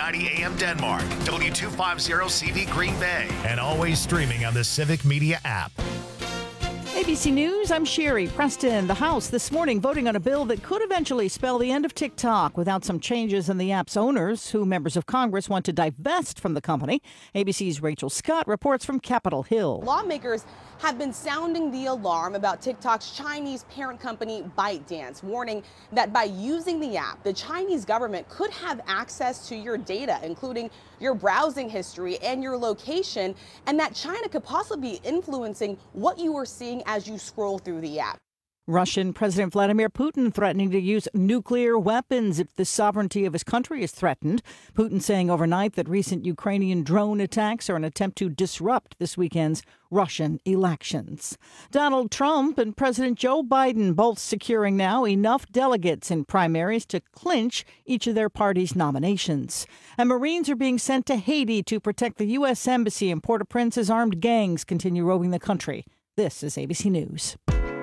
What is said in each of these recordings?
1290 AM Denmark, W250 CV Green Bay, and always streaming on the Civic Media app. ABC News, I'm Sherry Preston. The House this morning voting on a bill that could eventually spell the end of TikTok without some changes in the app's owners, who members of Congress want to divest from the company. ABC's Rachel Scott reports from Capitol Hill. Lawmakers have been sounding the alarm about TikTok's Chinese parent company ByteDance, warning that by using the app, the Chinese government could have access to your data, including your browsing history and your location, and that China could possibly be influencing what you are seeing as you scroll through the app. Russian President Vladimir Putin threatening to use nuclear weapons if the sovereignty of his country is threatened. Putin saying overnight that recent Ukrainian drone attacks are an attempt to disrupt this weekend's Russian elections. Donald Trump and President Joe Biden both securing now enough delegates in primaries to clinch each of their party's nominations. And Marines are being sent to Haiti to protect the U.S. Embassy in Port-au-Prince as armed gangs continue roving the country. This is ABC News.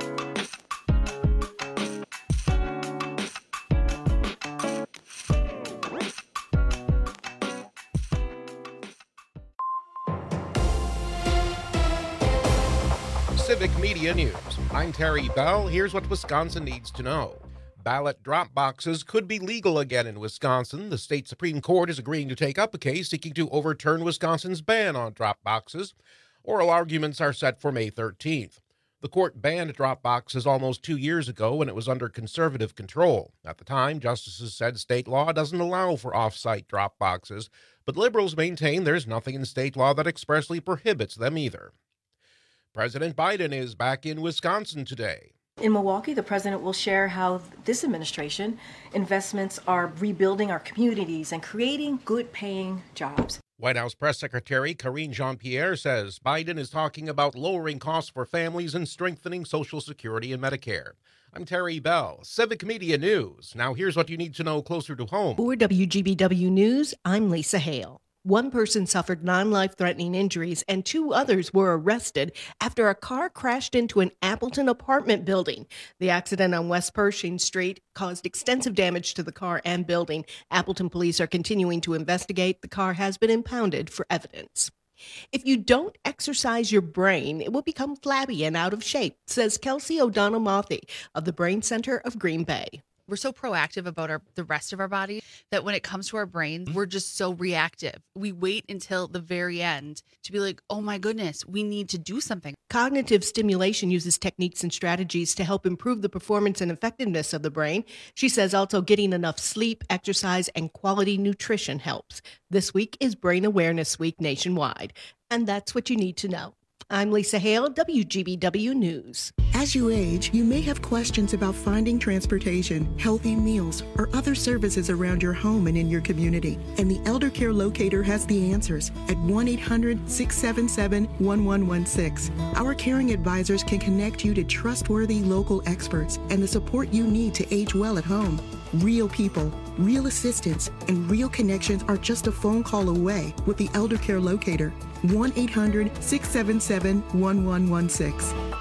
Civic Media News. I'm Terry Bell. Here's what Wisconsin needs to know. Ballot drop boxes could be legal again in Wisconsin. The state Supreme Court is agreeing to take up a case seeking to overturn Wisconsin's ban on drop boxes. Oral arguments are set for May 13th. The court banned drop boxes almost 2 years ago when it was under conservative control. At the time, justices said state law doesn't allow for off-site drop boxes, but liberals maintain there's nothing in state law that expressly prohibits them either. President Biden is back in Wisconsin today. In Milwaukee, the president will share how this administration investments are rebuilding our communities and creating good-paying jobs. White House Press Secretary Karine Jean-Pierre says Biden is talking about lowering costs for families and strengthening Social Security and Medicare. I'm Terry Bell, Civic Media News. Now here's what you need to know closer to home. For WGBW News, I'm Lisa Hale. One person suffered non-life-threatening injuries and 2 others were arrested after a car crashed into an Appleton apartment building. The accident on West Pershing Street caused extensive damage to the car and building. Appleton police are continuing to investigate. The car has been impounded for evidence. If you don't exercise your brain, it will become flabby and out of shape, says Kelsey O'Donnell-Mothy of the Brain Center of Green Bay. We're so proactive about the rest of our body that when it comes to our brains, we're just so reactive. We wait until the very end to be like, oh my goodness, we need to do something. Cognitive stimulation uses techniques and strategies to help improve the performance and effectiveness of the brain. She says also getting enough sleep, exercise, and quality nutrition helps. This week is Brain Awareness Week nationwide. And that's what you need to know. I'm Lisa Hale, WGBW News. As you age, you may have questions about finding transportation, healthy meals, or other services around your home and in your community. And the Elder Care Locator has the answers at 1-800-677-1116. Our caring advisors can connect you to trustworthy local experts and the support you need to age well at home. Real people, real assistance, and real connections are just a phone call away with the Elder Care Locator. 1-800-677-1116.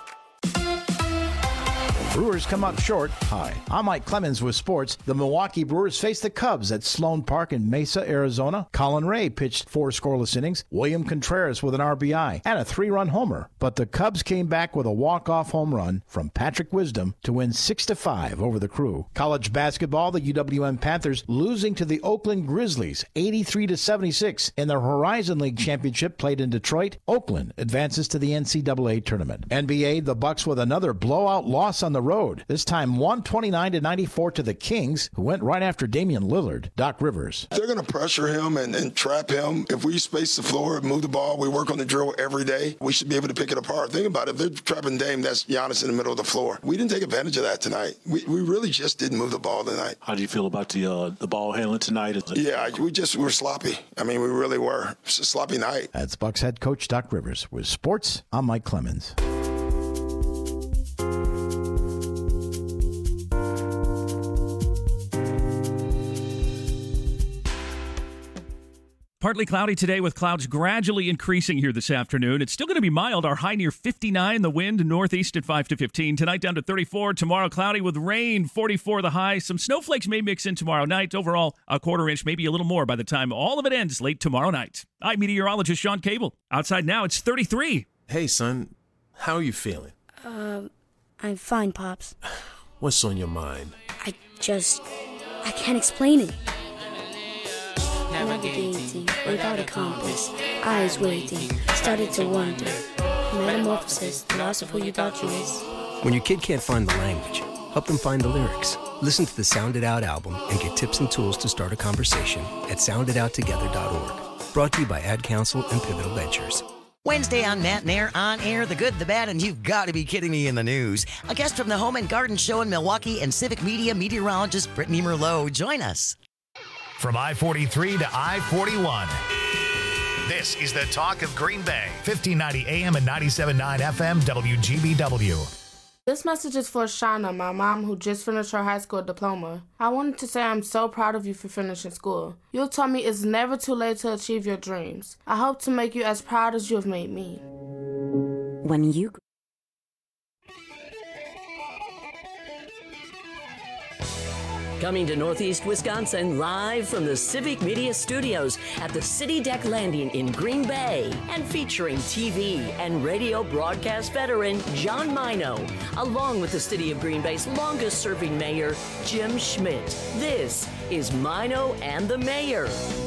Brewers come up short. Hi, I'm Mike Clemens with sports. The Milwaukee Brewers faced the Cubs at Sloan Park in Mesa, Arizona. Colin Ray pitched 4 scoreless innings, William Contreras with an RBI, and a 3-run homer. But the Cubs came back with a walk-off home run from Patrick Wisdom to win 6-5 over the Crew. College basketball, the UWM Panthers losing to the Oakland Grizzlies 83-76 in the Horizon League Championship played in Detroit. Oakland advances to the NCAA tournament. NBA, the Bucks with another blowout loss on the road. This time 129-94 to the Kings, who went right after Damian Lillard. Doc Rivers. They're going to pressure him and trap him. If we space the floor and move the ball, we work on the drill every day, we should be able to pick it apart. Think about it. If they're trapping Dame, that's Giannis in the middle of the floor. We didn't take advantage of that tonight. We really just didn't move the ball tonight. How do you feel about the ball handling tonight? Yeah, we were sloppy. I mean, we really were. It's a sloppy night. That's Bucks head coach Doc Rivers. With sports, I'm Mike Clemens. Partly cloudy today with clouds gradually increasing here this afternoon. It's still going to be mild. Our high near 59. The wind northeast at 5 to 15. Tonight down to 34. Tomorrow cloudy with rain. 44 the high. Some snowflakes may mix in tomorrow night. Overall, a quarter inch, maybe a little more by the time all of it ends late tomorrow night. I'm meteorologist Sean Cable. Outside now, it's 33. Hey, son. How are you feeling? I'm fine, Pops. What's on your mind? I can't explain it. Navigating without a compass, eyes waiting, started to wonder. Metamorphosis, the loss of who you thought you was. When your kid can't find the language, help them find the lyrics. Listen to the Sound It Out album and get tips and tools to start a conversation at sounditouttogether.org. Brought to you by Ad Council and Pivotal Ventures. Wednesday on Matt and Air, on air, the good, the bad, and you've got to be kidding me in the news. A guest from the Home and Garden Show in Milwaukee and Civic Media meteorologist Brittany Merlot. Join us. From I-43 to I-41. This is the talk of Green Bay. 1590 AM and 97.9 FM WGBW. This message is for Shauna, my mom, who just finished her high school diploma. I wanted to say I'm so proud of you for finishing school. You told me it's never too late to achieve your dreams. I hope to make you as proud as you have made me. When you... Coming to Northeast Wisconsin, live from the Civic Media Studios at the City Deck Landing in Green Bay, and featuring TV and radio broadcast veteran John Mino, along with the City of Green Bay's longest-serving mayor, Jim Schmidt. This is Mino and the Mayor.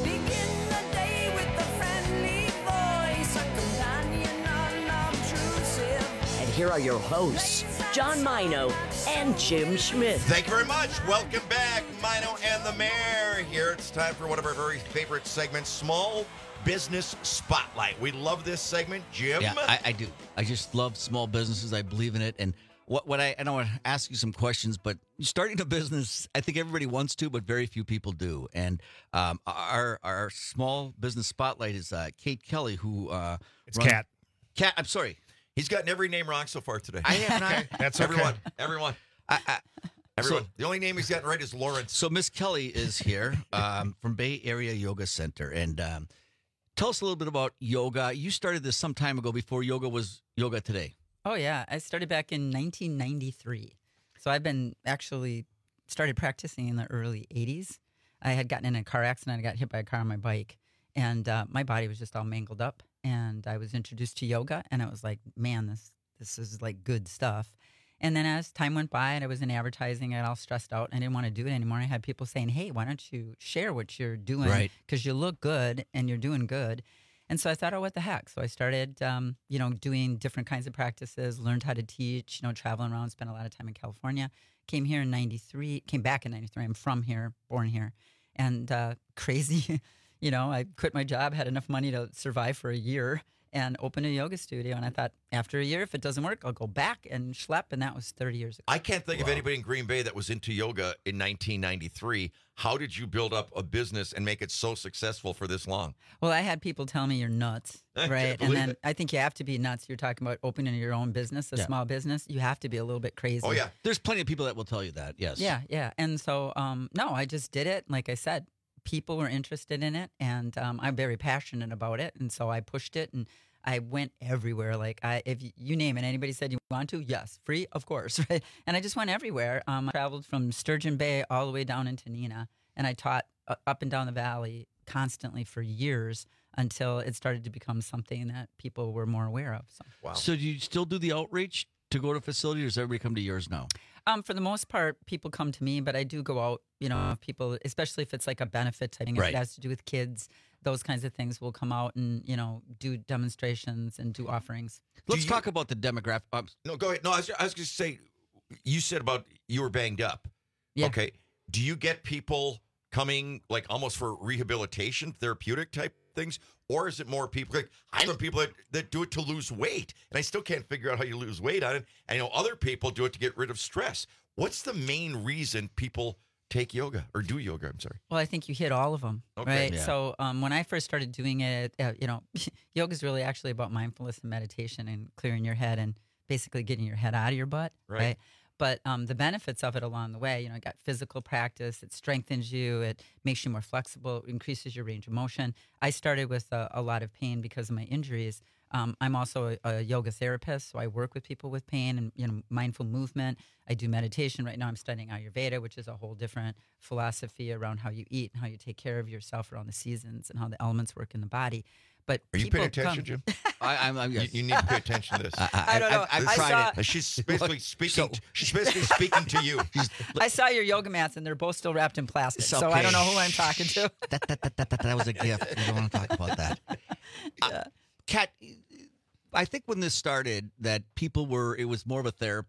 And here are your hosts, John Mino and Jim Schmidt. Thank you very much. Welcome back, Mino and the Mayor. Here it's time for one of our very favorite segments, Small Business Spotlight. We love this segment, Jim. Yeah, I do. I just love small businesses. I believe in it. And what I don't want to ask you some questions, but starting a business, I think everybody wants to, but very few people do. And our small business spotlight is Kate Kelly, who it's Kat. Kat, I'm sorry. He's gotten every name wrong so far today. I have not. Okay. That's okay. Everyone. So, the only name he's gotten right is Lawrence. So Miss Kelly is here from Bay Area Yoga Center. And tell us a little bit about yoga. You started this some time ago before yoga was Yoga Today. Oh, yeah. I started back in 1993. So I've been started practicing in the early 80s. I had gotten in a car accident. I got hit by a car on my bike. And my body was just all mangled up. And I was introduced to yoga. And I was like, man, this is like good stuff. And then as time went by and I was in advertising, I got all stressed out. And I didn't want to do it anymore. I had people saying, hey, why don't you share what you're doing? Right. Because you look good and you're doing good. And so I thought, oh, what the heck? So I started, doing different kinds of practices, learned how to teach, traveling around, spent a lot of time in California. Came back in 93. I'm from here, born here. And crazy, I quit my job, had enough money to survive for a year, and opened a yoga studio. And I thought, after a year, if it doesn't work, I'll go back and schlep. And that was 30 years ago. I can't think of anybody in Green Bay that was into yoga in 1993. How did you build up a business and make it so successful for this long? Well, I had people tell me you're nuts, right? And then I think you have to be nuts. You're talking about opening your own business, a small business. You have to be a little bit crazy. Oh, yeah. There's plenty of people that will tell you that, yes. Yeah. And so, no, I just did it. Like I said, people were interested in it, and I'm very passionate about it. And so I pushed it, and I went everywhere. Like, if you name it, anybody said you want to, yes, free, of course, right? And I just went everywhere. I traveled from Sturgeon Bay all the way down into Neenah, and I taught up and down the valley constantly for years until it started to become something that people were more aware of. So. Wow. So do you still do the outreach to go to facilities, or does everybody come to yours now? For the most part, people come to me, but I do go out, people, especially if it's like a benefit type thing, Right. if it has to do with kids, those kinds of things will come out and, do demonstrations and do offerings. Let's talk about the demographic. No, go ahead. No, I was going to say, you said about you were banged up. Yeah. Okay. Do you get people coming like almost for rehabilitation, therapeutic type things? Or is it more people like I know people that do it to lose weight, and I still can't figure out how you lose weight on it. I know other people do it to get rid of stress. What's the main reason people take yoga or do yoga? I'm sorry. Well, I think you hit all of them, Okay. right? Yeah. So when I first started doing it, yoga is really actually about mindfulness and meditation and clearing your head and basically getting your head out of your butt, Right. But the benefits of it along the way, you know, you got physical practice, it strengthens you, it makes you more flexible, increases your range of motion. I started with a lot of pain because of my injuries. I'm also a yoga therapist, so I work with people with pain and, you know, mindful movement. I do meditation. Right now I'm studying Ayurveda, which is a whole different philosophy around how you eat and how you take care of yourself around the seasons and how the elements work in the body. But are you paying attention, Jim? You need to pay attention to this. I don't know. I've tried it. She's basically speaking. She's basically speaking to you. I saw your yoga mats, and they're both still wrapped in plastic. So I don't know who I'm talking to. That was a gift. We don't want to talk about that. Kat, I think when this started, that people it was more of a therapy,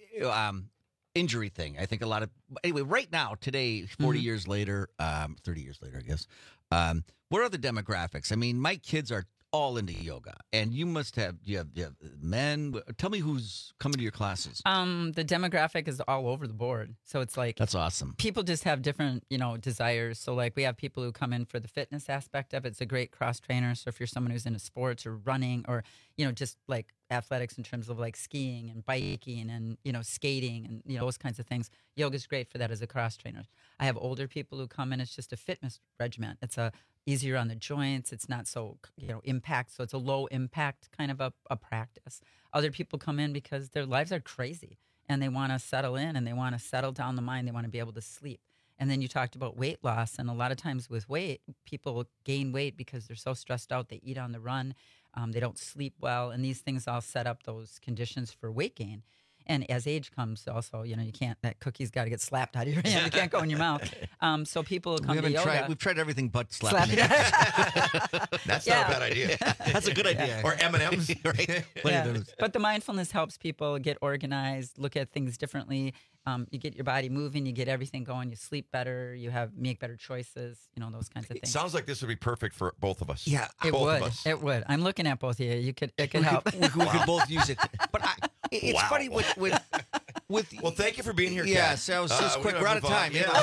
injury thing. I think a lot of, anyway, right now, today, 40 years later, 30 years later, I guess, what are the demographics? I mean, my kids are all into yoga, and you must have, you have men. Tell me who's coming to your classes. The demographic is all over the board. So it's like, that's awesome. People just have different, you know, desires. So like we have people who come in for the fitness aspect of it. It's a great cross trainer. So if you're someone who's into sports or running or, you know, just like athletics in terms of like skiing and biking and, you know, skating and, you know, those kinds of things, yoga's great for that as a cross trainer. I have older people who come in. It's just a fitness regimen. It's easier on the joints. It's not so, you know, impact. So it's a low impact kind of a practice. Other people come in because their lives are crazy and they want to settle in and they want to settle down the mind. They want to be able to sleep. And then you talked about weight loss. And a lot of times with weight, people gain weight because they're so stressed out. They eat on the run. They don't sleep well. And these things all set up those conditions for weight gain. And as age comes, also, you know, you can't, that cookie's got to get slapped out of your hand. You can't go in your mouth. So people come to yoga. We've tried everything but slapping. That's not a bad idea. That's a good idea. Or M&M's, right? Yeah. But the mindfulness helps people get organized, look at things differently. You get your body moving, you get everything going, you sleep better, make better choices, you know, those kinds of things. It sounds like this would be perfect for both of us. Yeah, it would. It would. I'm looking at both of you. It could help. We could both use it. But it's funny with well, thank you for being here, yeah, Kat. so just quick, we're out of time. Yeah.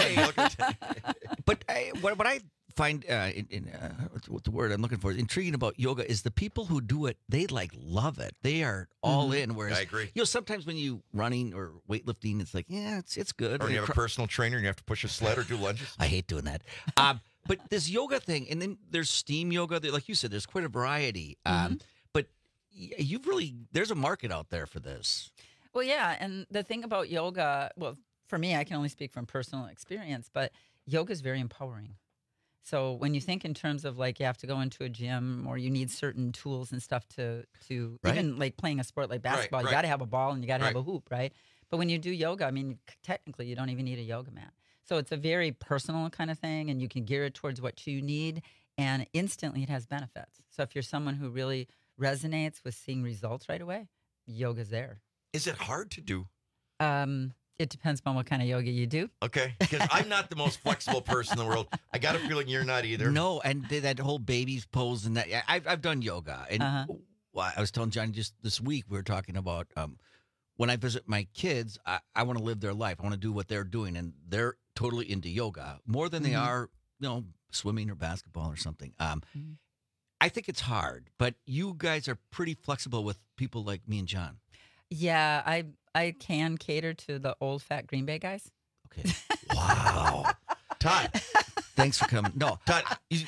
But what I find, what the word I'm looking for, intriguing about yoga is the people who do it, they like love it. They are all in. Whereas, I agree. You know, sometimes when you running or weightlifting, it's like, yeah, it's good. Or you have a personal trainer and you have to push a sled or do lunges. I hate doing that. But this yoga thing, and then there's steam yoga. Like you said, there's quite a variety. But there's a market out there for this. Well, yeah. And the thing about yoga, well, for me, I can only speak from personal experience, but yoga is very empowering. So when you think in terms of like you have to go into a gym or you need certain tools and stuff to even like playing a sport like basketball, you got to have a ball and you got to have a hoop, right? But when you do yoga, I mean, technically you don't even need a yoga mat. So it's a very personal kind of thing and you can gear it towards what you need and instantly it has benefits. So if you're someone who really resonates with seeing results right away, yoga's there. Is it hard to do? It depends on what kind of yoga you do. Okay, because I'm not the most flexible person in the world. I got a feeling you're not either. No, and that whole baby's pose and that. I've done yoga, and I was telling Johnny just this week we were talking about when I visit my kids, I want to live their life. I want to do what they're doing, and they're totally into yoga more than they are, you know, swimming or basketball or something. I think it's hard, but you guys are pretty flexible with people like me and John. Yeah, I can cater to the old fat Green Bay guys. Okay. Wow. Todd, thanks for coming. No, Todd.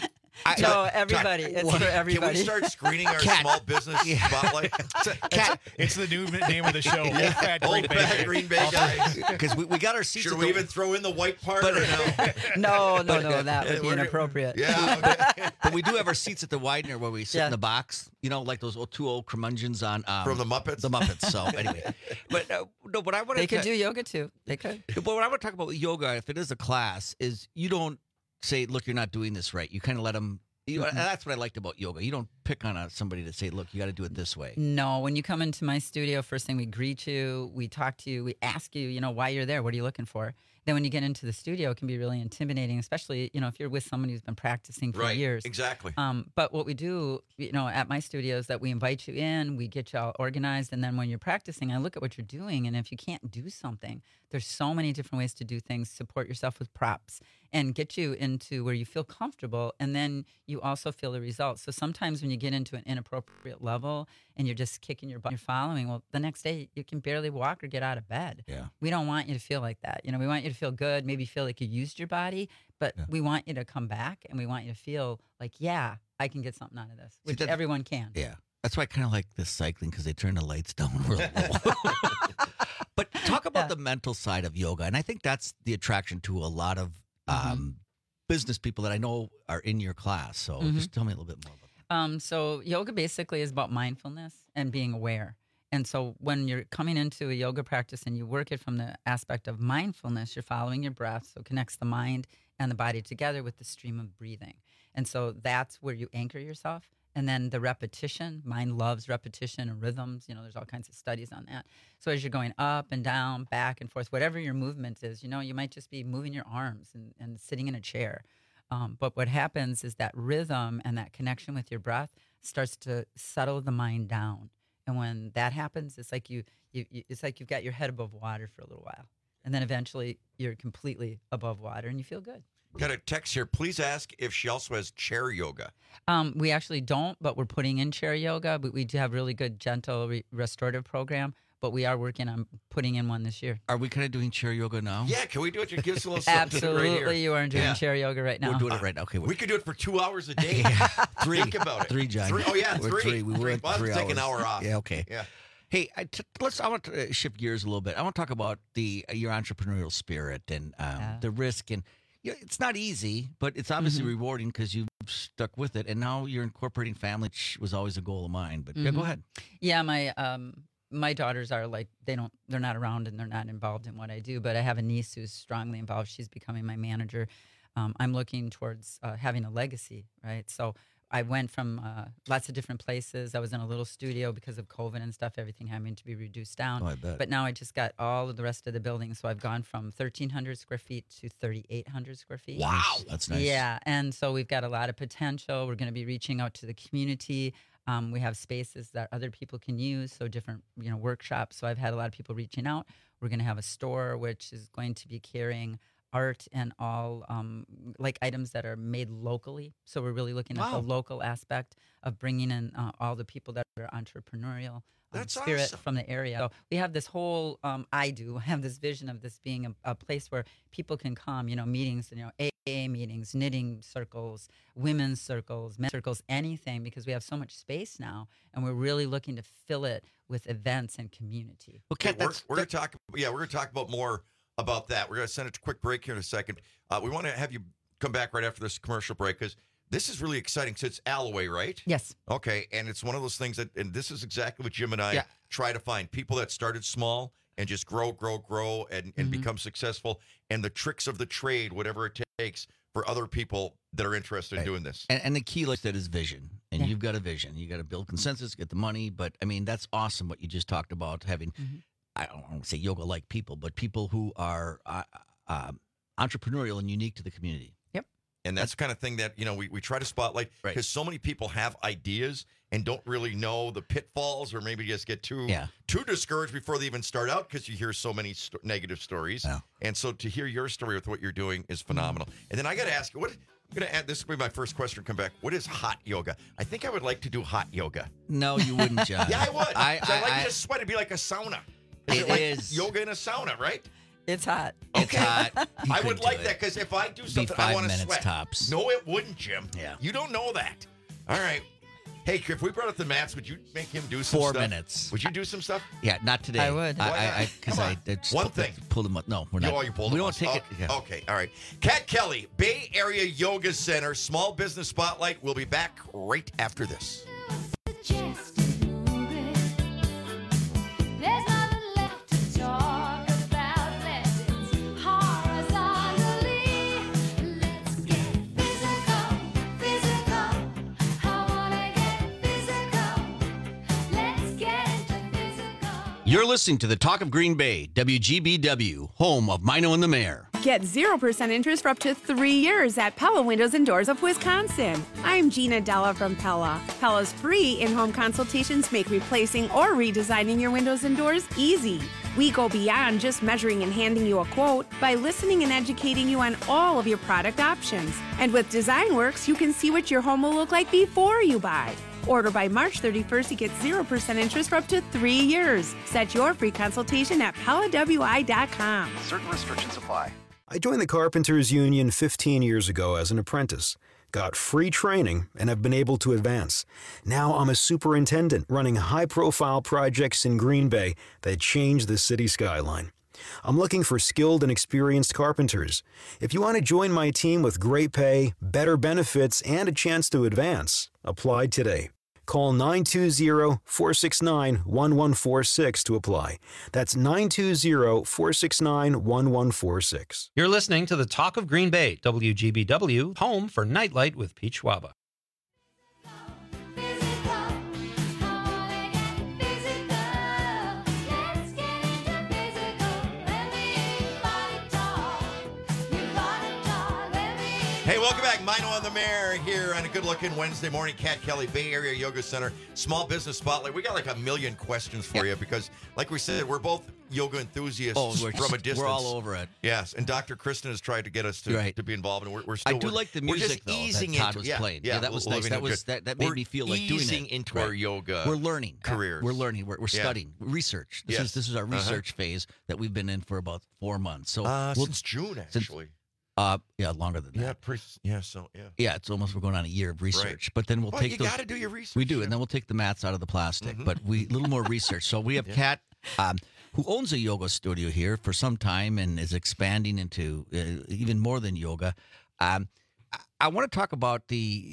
No, everybody. It's for everybody. Can we start screening our small business spotlight? It's the new name of the show. Old Fat Old Fat Green Bay guys. Because we got our seats. Should we even throw in the white part or no? No, that would be inappropriate. Yeah, okay. But we do have our seats at the Widener where we sit in the box. You know, like those two old curmudgeons on from the Muppets. The Muppets. So anyway, but no, what I want to they could do yoga too. They could. But what I want to talk about with yoga, if it is a class, is you don't say, look, you're not doing this right. You kind of let them. And that's what I liked about yoga. You don't pick on somebody to say, look, you got to do it this way. No, when you come into my studio, first thing we greet you, we talk to you, we ask you, you know, why you're there. What are you looking for? Then when you get into the studio, it can be really intimidating, especially, you know, if you're with somebody who's been practicing for years. Exactly. But what we do, you know, at my studio is that we invite you in, we get you all organized, and then when you're practicing, I look at what you're doing, and if you can't do something, there's so many different ways to do things. Support yourself with props and get you into where you feel comfortable, and then you also feel the results. So sometimes when you get into an inappropriate level and you're just kicking your butt, you're following, well, the next day you can barely walk or get out of bed. Yeah. We don't want you to feel like that. We want you to feel good, maybe feel like you used your body, but we want you to come back, and we want you to feel like, yeah, I can get something out of this, which everyone can. Yeah. That's why I kind of like this cycling, because they turn the lights down real low. But talk about the mental side of yoga. And I think that's the attraction to a lot of business people that I know are in your class. So just tell me a little bit more about that. So yoga basically is about mindfulness and being aware. And so when you're coming into a yoga practice and you work it from the aspect of mindfulness, you're following your breath. So it connects the mind and the body together with the stream of breathing. And so that's where you anchor yourself. And then the repetition, mind loves repetition and rhythms. There's all kinds of studies on that. So as you're going up and down, back and forth, whatever your movement is, you might just be moving your arms and sitting in a chair. But what happens is that rhythm and that connection with your breath starts to settle the mind down. And when that happens, it's like it's like you've got your head above water for a little while. And then eventually you're completely above water and you feel good. Got a text here. Please ask if she also has chair yoga. We actually don't, but we're putting in chair yoga. But we do have really good, gentle, restorative program. But we are working on putting in one this year. Are we kind of doing chair yoga now? Yeah, can we do it? Give us a little something Absolutely, right here. you are doing chair yoga right now. We're doing it right now. Okay, we could do it for 2 hours a day. Think about it. 3, John. 3. Oh yeah, We're 3. We went well, 3 let's hours. take an hour off. Yeah, okay. Yeah. Hey, I want to shift gears a little bit. I want to talk about your entrepreneurial spirit and the risk. And it's not easy, but it's obviously rewarding because you've stuck with it. And now you're incorporating family, which was always a goal of mine. But yeah, go ahead. Yeah, my daughters are like, they're not around and they're not involved in what I do. But I have a niece who's strongly involved. She's becoming my manager. I'm looking towards having a legacy, right? So I went from lots of different places. I was in a little studio because of COVID and stuff, everything having to be reduced down. Oh, I bet. But now I just got all of the rest of the building. So I've gone from 1,300 square feet to 3,800 square feet. Wow. That's nice. Yeah. And so we've got a lot of potential. We're going to be reaching out to the community. We have spaces that other people can use, so different, workshops. So I've had a lot of people reaching out. We're going to have a store which is going to be carrying art and all like items that are made locally. So we're really looking at the local aspect of bringing in all the people that are entrepreneurial spirit from the area. So we have this whole, I have this vision of this being a place where people can come, meetings, AA meetings, knitting circles, women's circles, men's circles, anything, because we have so much space now, and we're really looking to fill it with events and community. Well, Kat, we're going to talk. Yeah, we're going to talk about more about that. We're going to send a quick break here in a second. We want to have you come back right after this commercial break because this is really exciting. So it's Alloway, right? Yes. Okay, and it's one of those things that, and this is exactly what Jim and I try to find. People that started small and just grow and become successful, and the tricks of the trade, whatever it takes for other people that are interested in doing this. And the key, like that, is vision. And you've got a vision. You got to build consensus, get the money. But, I mean, that's awesome what you just talked about, having I don't want to say yoga-like people, but people who are entrepreneurial and unique to the community. Yep. And that's the kind of thing that, we try to spotlight because so many people have ideas and don't really know the pitfalls or maybe just get too discouraged before they even start out because you hear so many negative stories. Yeah. And so to hear your story with what you're doing is phenomenal. And then I got to ask you, I'm going to add, this will be my first question to come back. What is hot yoga? I think I would like to do hot yoga. No, you wouldn't, John. Yeah, I would. I'd like to just sweat. It'd be like a sauna. It is yoga in a sauna, right? It's hot. Okay. It's hot. I would like that because if I do something, I want to sweat. Tops. No, it wouldn't, Jim. Yeah. You don't know that. All right. Hey, if we brought up the mats, would you make him do some 4 stuff? minutes. Would you do some stuff? Yeah, not today. I would. Because I one thing. Pulled him up. No, we're not. Oh, you pulled him We don't up. take it. Yeah. Okay, all right. Kat Kelly, Bay Area Yoga Center, Small Business Spotlight. We'll be back right after this. You're listening to the Talk of Green Bay, WGBW, home of Mino and the Mayor. Get 0% interest for up to 3 years at Pella Windows and Doors of Wisconsin. I'm Gina Della from Pella. Pella's free in-home consultations make replacing or redesigning your windows and doors easy. We go beyond just measuring and handing you a quote by listening and educating you on all of your product options. And with DesignWorks, you can see what your home will look like before you buy. Order by March 31st to get 0% interest for up to 3 years. Set your free consultation at PellaWI.com. Certain restrictions apply. I joined the Carpenters Union 15 years ago as an apprentice, got free training, and have been able to advance. Now I'm a superintendent running high-profile projects in Green Bay that change the city skyline. I'm looking for skilled and experienced carpenters. If you want to join my team with great pay, better benefits, and a chance to advance, apply today. Call 920-469-1146 to apply. That's 920-469-1146. You're listening to the Talk of Green Bay, WGBW, home for Nightlight with Pete Schwaba. Hey, welcome back. Mino on the Mare here on a good-looking Wednesday morning. Cat Kelly, Bay Area Yoga Center, Small Business Spotlight. We got like a million questions for you because, like we said, we're both yoga enthusiasts from a distance. We're all over it. Yes, and Dr. Kristen has tried to get us to be involved, and we're still. I do like the music, though, that Todd was playing. Yeah, that was nice. That made me feel like doing it. Easing into our yoga We're learning. careers. We're learning. We're studying. Research. This is our research phase that we've been in for about 4 months. So since June, actually. Longer than that. Yeah, it's almost, we're going on a year of research. But then we'll take you got to do your research. We do, and then we'll take the mats out of the plastic. But a little more research. So we have Kat, who owns a yoga studio here for some time and is expanding into even more than yoga. I want to talk about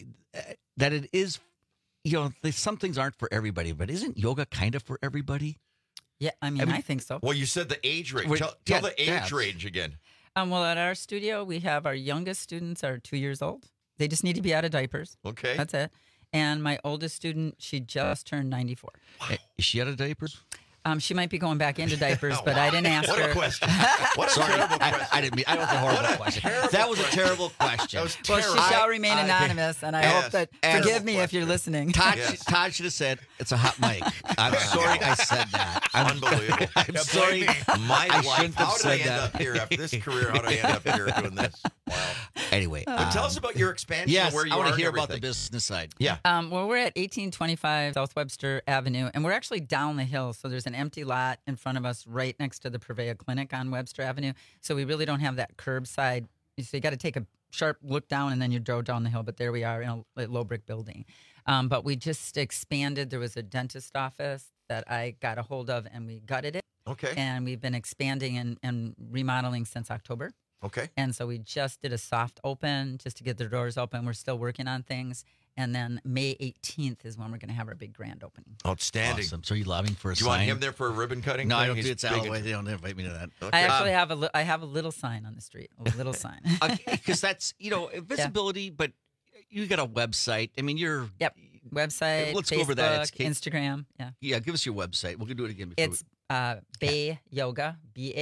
that it is, some things aren't for everybody, but isn't yoga kind of for everybody? Yeah, I mean, I think so. Well, you said the age range. Tell the age range again. Well, at our studio, we have our youngest students are 2 years old. They just need to be out of diapers. Okay. That's it. And my oldest student, she just turned 94. Wow. Is she out of diapers? She might be going back into diapers, but I didn't ask her. What a question. What a terrible question. I didn't mean, that was a horrible question. That was a terrible question. That was well, terrible. she shall remain anonymous, and I hope that, forgive me if you're listening. Todd should have said, it's a hot mic. I'm sorry I said that. Unbelievable. I'm sorry. My I life. shouldn't have How did I said end that. up here after this career? How did I end up here doing this? Wow. Anyway. But tell us about your expansion. Yes, where you I want are to hear and about the everything. business side. Yeah. Well, we're at 1825 South Webster Avenue, and we're actually down the hill. So there's an empty lot in front of us right next to the Purveyor Clinic on Webster Avenue. So we really don't have that curbside. So you got to take a sharp look down, and then you drove down the hill. But there we are in a low brick building. But we just expanded. There was a dentist office that I got a hold of, and we gutted it. Okay. And we've been expanding and remodeling since October. Okay. And so we just did a soft open just to get the doors open. We're still working on things. And then May 18th is when we're going to have our big grand opening. Outstanding. Awesome. So are you lobbying for a Do you sign? want him there for a ribbon cutting? No, I thing? don't He's do it big that into- way. They don't invite me to that. Okay. I actually have a little sign on the street. A little sign. Because that's, visibility, but you got a website. I mean, Yep. Website, Let's Facebook, go over that. It's Instagram. Yeah. Yeah, give us your website. We'll do it again. Before It's Bay Yoga,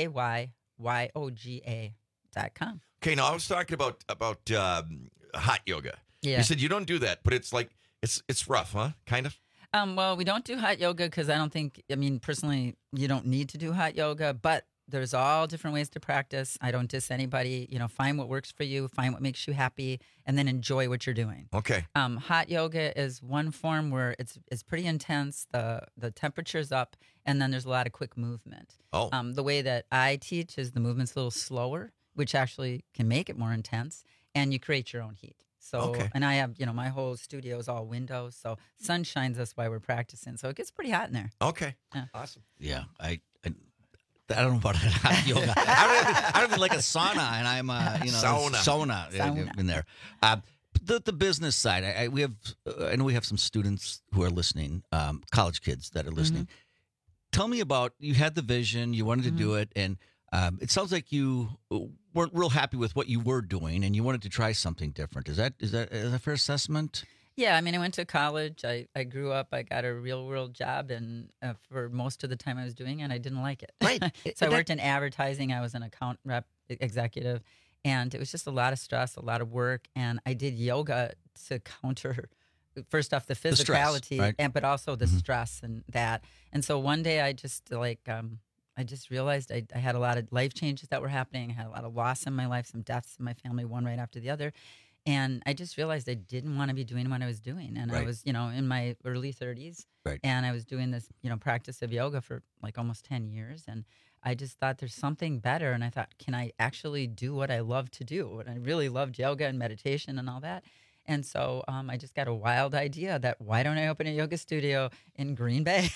BAYYOGA.com. Okay, now I was talking about hot yoga. Yeah. You said you don't do that, but it's like it's rough, huh? Kind of. Well, we don't do hot yoga because personally, you don't need to do hot yoga, but there's all different ways to practice. I don't diss anybody. Find what works for you, find what makes you happy, and then enjoy what you're doing. Okay. Hot yoga is one form where it's pretty intense. The temperature's up, and then there's a lot of quick movement. Oh. The way that I teach is the movement's a little slower, which actually can make it more intense, and you create your own heat. So, Okay. and I have, my whole studio is all windows, so sun shines us while we're practicing. So it gets pretty hot in there. Okay. Yeah. Awesome. Yeah, I don't know about hot yoga. I don't even like a sauna, and I'm sauna in there. The business side. I know we have some students who are listening, college kids that are listening. Mm-hmm. Tell me about, you had the vision, you wanted to do it, and it sounds like you weren't real happy with what you were doing, and you wanted to try something different. Is that a fair assessment? Yeah, I went to college. I grew up. I got a real world job, and for most of the time I was doing it, I didn't like it. Right. So I worked in advertising. I was an account rep executive, and it was just a lot of stress, a lot of work. And I did yoga to counter, first off, the physicality, stress, right? but also the stress and that. And so one day I just I just realized I had a lot of life changes that were happening. I had a lot of loss in my life, some deaths in my family, one right after the other. And I just realized I didn't want to be doing what I was doing. And I was, in my early 30s. Right. And I was doing this, practice of yoga for like almost 10 years. And I just thought there's something better. And I thought, can I actually do what I love to do? And I really loved yoga and meditation and all that. And so I just got a wild idea that why don't I open a yoga studio in Green Bay?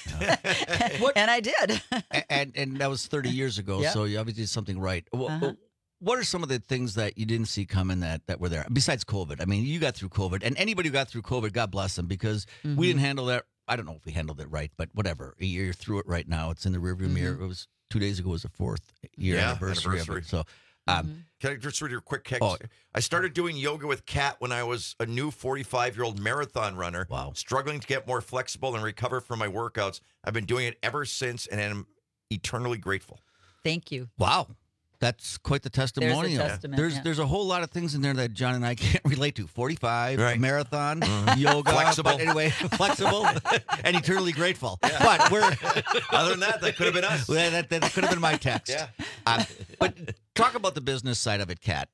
And I did. and that was 30 years ago, Yeah. so you obviously did something right. Uh-huh. What are some of the things that you didn't see coming that were there, besides COVID? I mean, you got through COVID, and anybody who got through COVID, God bless them, because we didn't handle that. I don't know if we handled it right, but whatever. You're through it right now. It's in the rearview mirror. It was 2 days ago was the 4th year anniversary of it. So, Can I just read your quick text? I started doing yoga with Kat when I was a new 45-year-old marathon runner. Wow. Struggling to get more flexible and recover from my workouts. I've been doing it ever since, and I'm eternally grateful. Thank you. Wow. That's quite the testimonial. There's a testament, There's a whole lot of things in there that John and I can't relate to. 45, marathon, Mm-hmm. yoga. Flexible. But anyway, flexible and eternally grateful. But we're other than that could have been us. That could have been my text. Yeah. But talk about the business side of it, Kat.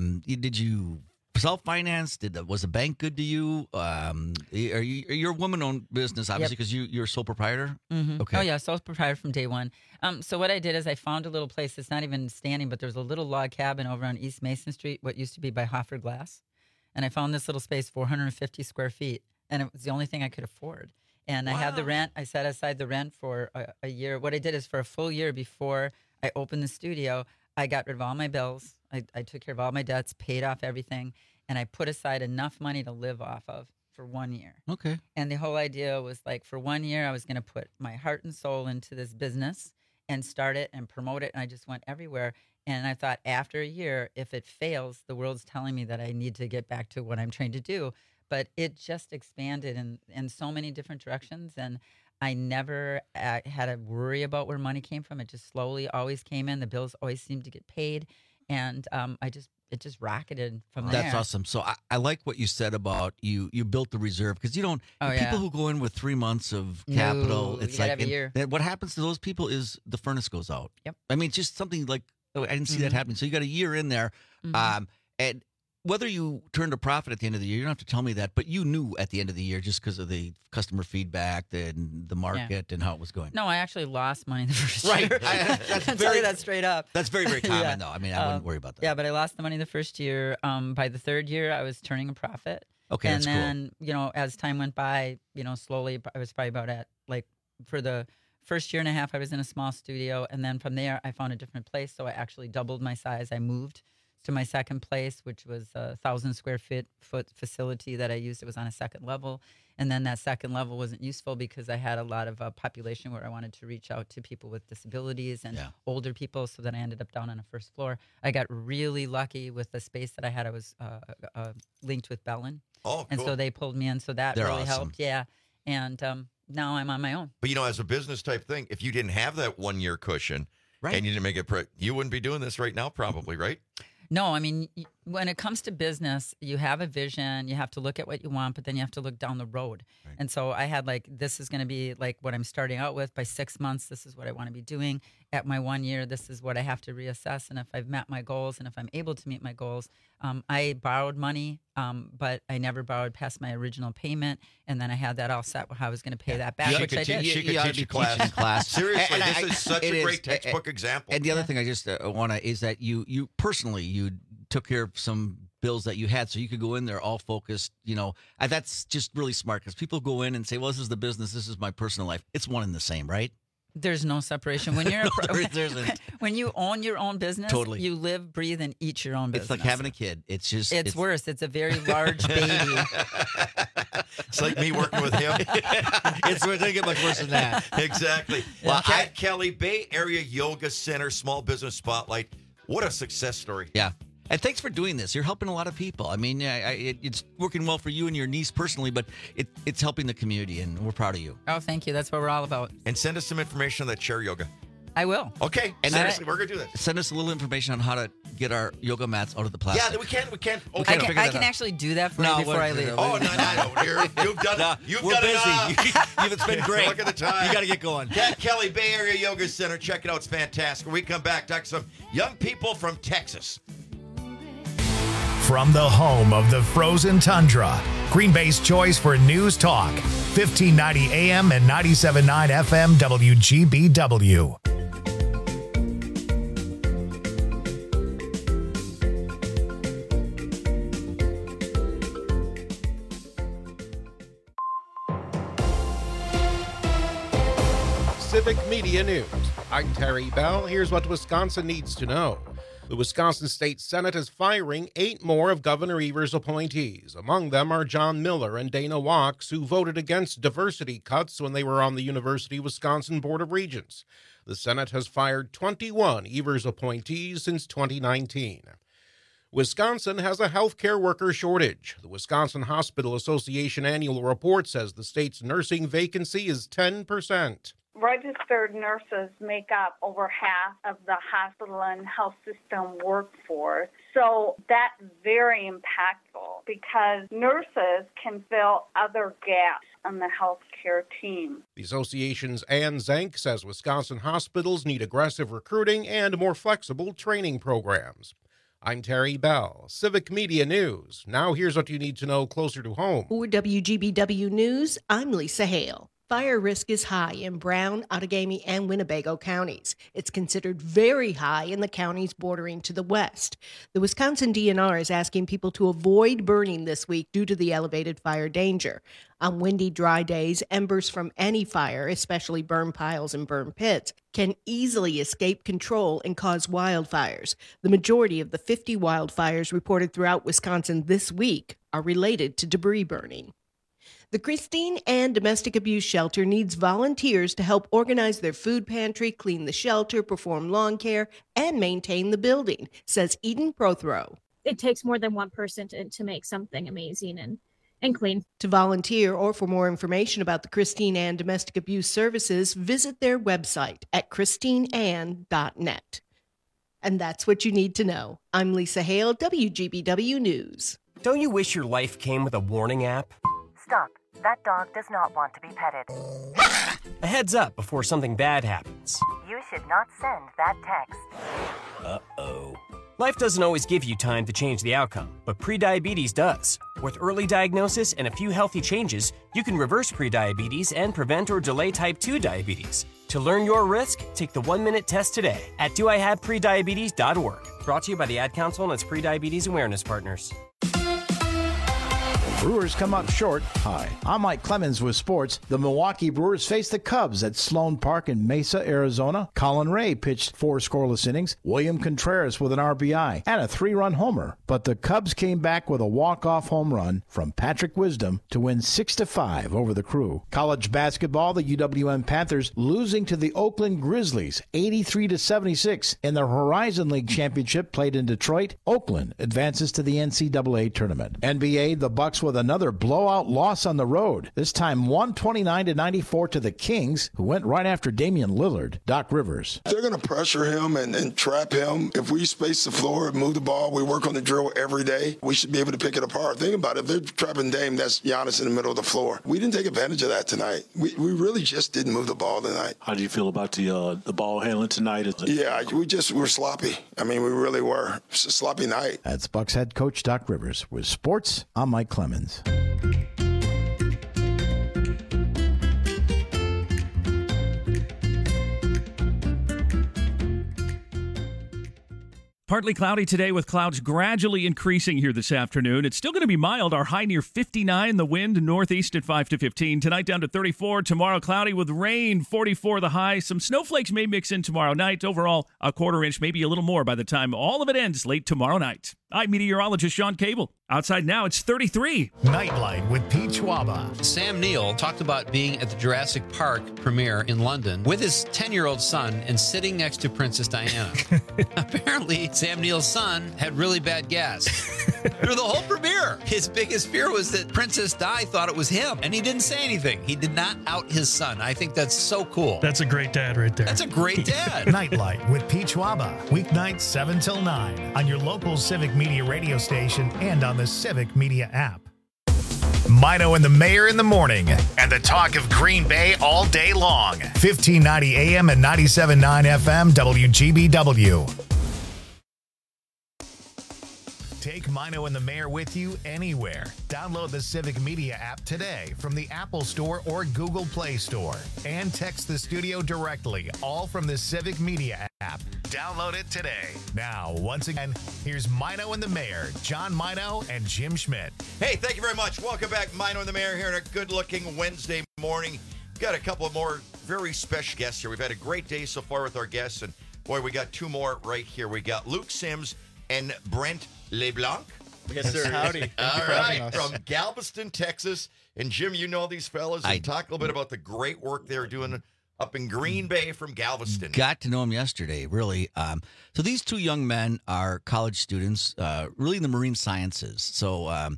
Did you self-finance? Was a bank good to you? You're a woman-owned business, obviously, because you're a sole proprietor? Mm-hmm. Okay. Oh, yeah, sole proprietor from day one. So what I did is I found a little place that's not even standing, but there's a little log cabin over on East Mason Street, what used to be by Hoffer Glass. And I found this little space, 450 square feet, and it was the only thing I could afford. And I had the rent. I set aside the rent for a year. What I did is for a full year before I opened the studio, I got rid of all my bills. I took care of all my debts, paid off everything, and I put aside enough money to live off of for 1 year. Okay. And the whole idea was like for 1 year, I was going to put my heart and soul into this business and start it and promote it. And I just went everywhere. And I thought after a year, if it fails, the world's telling me that I need to get back to what I'm trying to do. But it just expanded in so many different directions. And I never had to worry about where money came from. It just slowly always came in. The bills always seemed to get paid. And it just rocketed from there. That's awesome. So I like what you said about you built the reserve, because you don't people who go in with 3 months of capital. It's like have a year. What happens to those people is the furnace goes out. Yep. I mean, it's just something like I didn't see that happening. So you got a year in there, and whether you turned a profit at the end of the year, you don't have to tell me that, but you knew at the end of the year just because of the customer feedback and the market and how it was going. No, I actually lost money the first Right. year. That's I'll tell you that straight up. That's very, very common, though. I mean, I wouldn't worry about that. Yeah, but I lost the money the first year. By the third year, I was turning a profit. Okay, and that's then, as time went by, slowly, I was probably about at, for the first year and a half, I was in a small studio. And then from there, I found a different place. So I actually doubled my size. I moved to my second place, which was a 1,000 square foot facility that I used. It was on a second level. And then that second level wasn't useful because I had a lot of population where I wanted to reach out to people with disabilities and older people. So then I ended up down on a first floor. I got really lucky with the space that I had. I was linked with Bellin. Oh, cool. And so they pulled me in. So that They're really awesome. helped. Yeah. And now I'm on my own. But, as a business type thing, if you didn't have that 1 year cushion and you didn't make it, you wouldn't be doing this right now, probably, right? No, I mean, when it comes to business, you have a vision, you have to look at what you want, but then you have to look down the road. Right. And so I had this is going to be like what I'm starting out with. By 6 months, this is what I want to be doing. At my 1 year, this is what I have to reassess. And if I've met my goals and if I'm able to meet my goals, I borrowed money, but I never borrowed past my original payment. And then I had that all set how I was going to pay that back, which I did. She could teach a class. Seriously, this is such a great textbook example. And the other thing I just want to is that you personally, you took care of some bills that you had so you could go in there all focused. That's just really smart, because people go in and say, well, this is the business, this is my personal life. It's one and the same, right? There's no separation. When you're when you own your own business, Totally. You live, breathe, and eat your own business. It's like having a kid. It's just it's worse. It's a very large baby. It's like me working with him. It doesn't get much worse than that. Exactly. Well, at Kelly, Bay Area Yoga Center, Small Business Spotlight. What a success story. Yeah. And thanks for doing this. You're helping a lot of people. I mean, it's working well for you and your niece personally, but it's helping the community, and we're proud of you. Oh, thank you. That's what we're all about. And send us some information on that chair yoga. I will. Okay. And seriously, we're going to do this. Send us a little information on how to get our yoga mats out of the plastic. Yeah, we can't. I can actually do that for you before I leave. Oh, no. You've done We're busy. It's been great. Look at the time. You got to get going. Cat Kelly, Bay Area Yoga Center. Check it out. It's fantastic. When we come back, talk to some young people from Texas. From the home of the frozen tundra, Green Bay's choice for news talk, 1590 AM and 97.9 FM WGBW. Civic Media News. I'm Terry Bell. Here's what Wisconsin needs to know. The Wisconsin State Senate is firing 8 more of Governor Evers' appointees. Among them are John Miller and Dana Wachs, who voted against diversity cuts when they were on the University of Wisconsin Board of Regents. The Senate has fired 21 Evers appointees since 2019. Wisconsin has a healthcare worker shortage. The Wisconsin Hospital Association annual report says the state's nursing vacancy is 10%. Registered nurses make up over half of the hospital and health system workforce. So that's very impactful because nurses can fill other gaps on the healthcare team. The association's Ann Zank says Wisconsin hospitals need aggressive recruiting and more flexible training programs. I'm Terry Bell, Civic Media News. Now here's what you need to know closer to home. For WGBW News, I'm Lisa Hale. Fire risk is high in Brown, Outagamie, and Winnebago counties. It's considered very high in the counties bordering to the west. The Wisconsin DNR is asking people to avoid burning this week due to the elevated fire danger. On windy, dry days, embers from any fire, especially burn piles and burn pits, can easily escape control and cause wildfires. The majority of the 50 wildfires reported throughout Wisconsin this week are related to debris burning. The Christine Ann Domestic Abuse Shelter needs volunteers to help organize their food pantry, clean the shelter, perform lawn care, and maintain the building, says Eden Prothrow. It takes more than one person to make something amazing and clean. To volunteer or for more information about the Christine Ann Domestic Abuse Services, visit their website at christineann.net. And that's what you need to know. I'm Lisa Hale, WGBW News. Don't you wish your life came with a warning app? Stop. That dog does not want to be petted. A heads up before something bad happens. You should not send that text. Uh-oh. Life doesn't always give you time to change the outcome, but prediabetes does. With early diagnosis and a few healthy changes, you can reverse prediabetes and prevent or delay type 2 diabetes. To learn your risk, take the 1-minute test today at doihaveprediabetes.org. Brought to you by the Ad Council and its Prediabetes Awareness Partners. Brewers come up short. Hi, I'm Mike Clemens with sports. The Milwaukee Brewers face the Cubs at Sloan Park in Mesa, Arizona. Colin Ray pitched 4 scoreless innings. William Contreras with an RBI and a 3-run homer. But the Cubs came back with a walk-off home run from Patrick Wisdom to win 6-5 over the Crew. College basketball, the UWM Panthers losing to the Oakland Grizzlies 83-76 in the Horizon League Championship played in Detroit. Oakland advances to the NCAA tournament. NBA, the Bucks with another blowout loss on the road, this time 129-94 to the Kings, who went right after Damian Lillard. Doc Rivers. They're going to pressure him and trap him. If we space the floor and move the ball, we work on the drill every day, we should be able to pick it apart. Think about it. If they're trapping Dame, that's Giannis in the middle of the floor. We didn't take advantage of that tonight. We really just didn't move the ball tonight. How do you feel about the ball handling tonight? Yeah, we're sloppy. I mean, we really were. It's a sloppy night. That's Bucks head coach Doc Rivers. With sports, I'm Mike Clemens. Partly cloudy today with clouds gradually increasing here this afternoon. It's still going to be mild. Our high near 59, the wind northeast at 5 to 15. Tonight down to 34. Tomorrow cloudy with rain, 44 the high. Some snowflakes may mix in tomorrow night. Overall, a 1/4 inch, maybe a little more by the time all of it ends late tomorrow night. I'm meteorologist Sean Cable. Outside now, it's 33. Nightlight with Pete Schwaba. Sam Neill talked about being at the Jurassic Park premiere in London with his 10-year-old son and sitting next to Princess Diana. Apparently, Sam Neill's son had really bad gas through the whole premiere. His biggest fear was that Princess Di thought it was him, and he didn't say anything. He did not out his son. I think that's so cool. That's a great dad right there. That's a great dad. Nightlight with Pete Schwaba. Weeknights 7 till 9 on your local Civic Media radio station and on the Civic Media app. Mino and the Mayor in the morning, and the talk of Green Bay all day long. 1590 AM and 97.9 FM WGBW. Take Mino and the Mayor with you anywhere. Download the Civic Media app today from the Apple Store or Google Play Store. And text the studio directly, all from the Civic Media app. Download it today. Now, once again, here's Mino and the Mayor, John Mino and Jim Schmidt. Hey, thank you very much. Welcome back, Mino and the Mayor, here on a good-looking Wednesday morning. We've got a couple of more very special guests here. We've had a great day so far with our guests, and boy, we got two more right here. We got Luke Sims and Brent LeBlanc. Yes, sir. Howdy. All right, from Galveston, Texas. And Jim, you know these fellas. And talk a little bit about the great work they're doing up in Green Bay from Galveston. Got to know them yesterday, really. So these two young men are college students, really in the marine sciences. So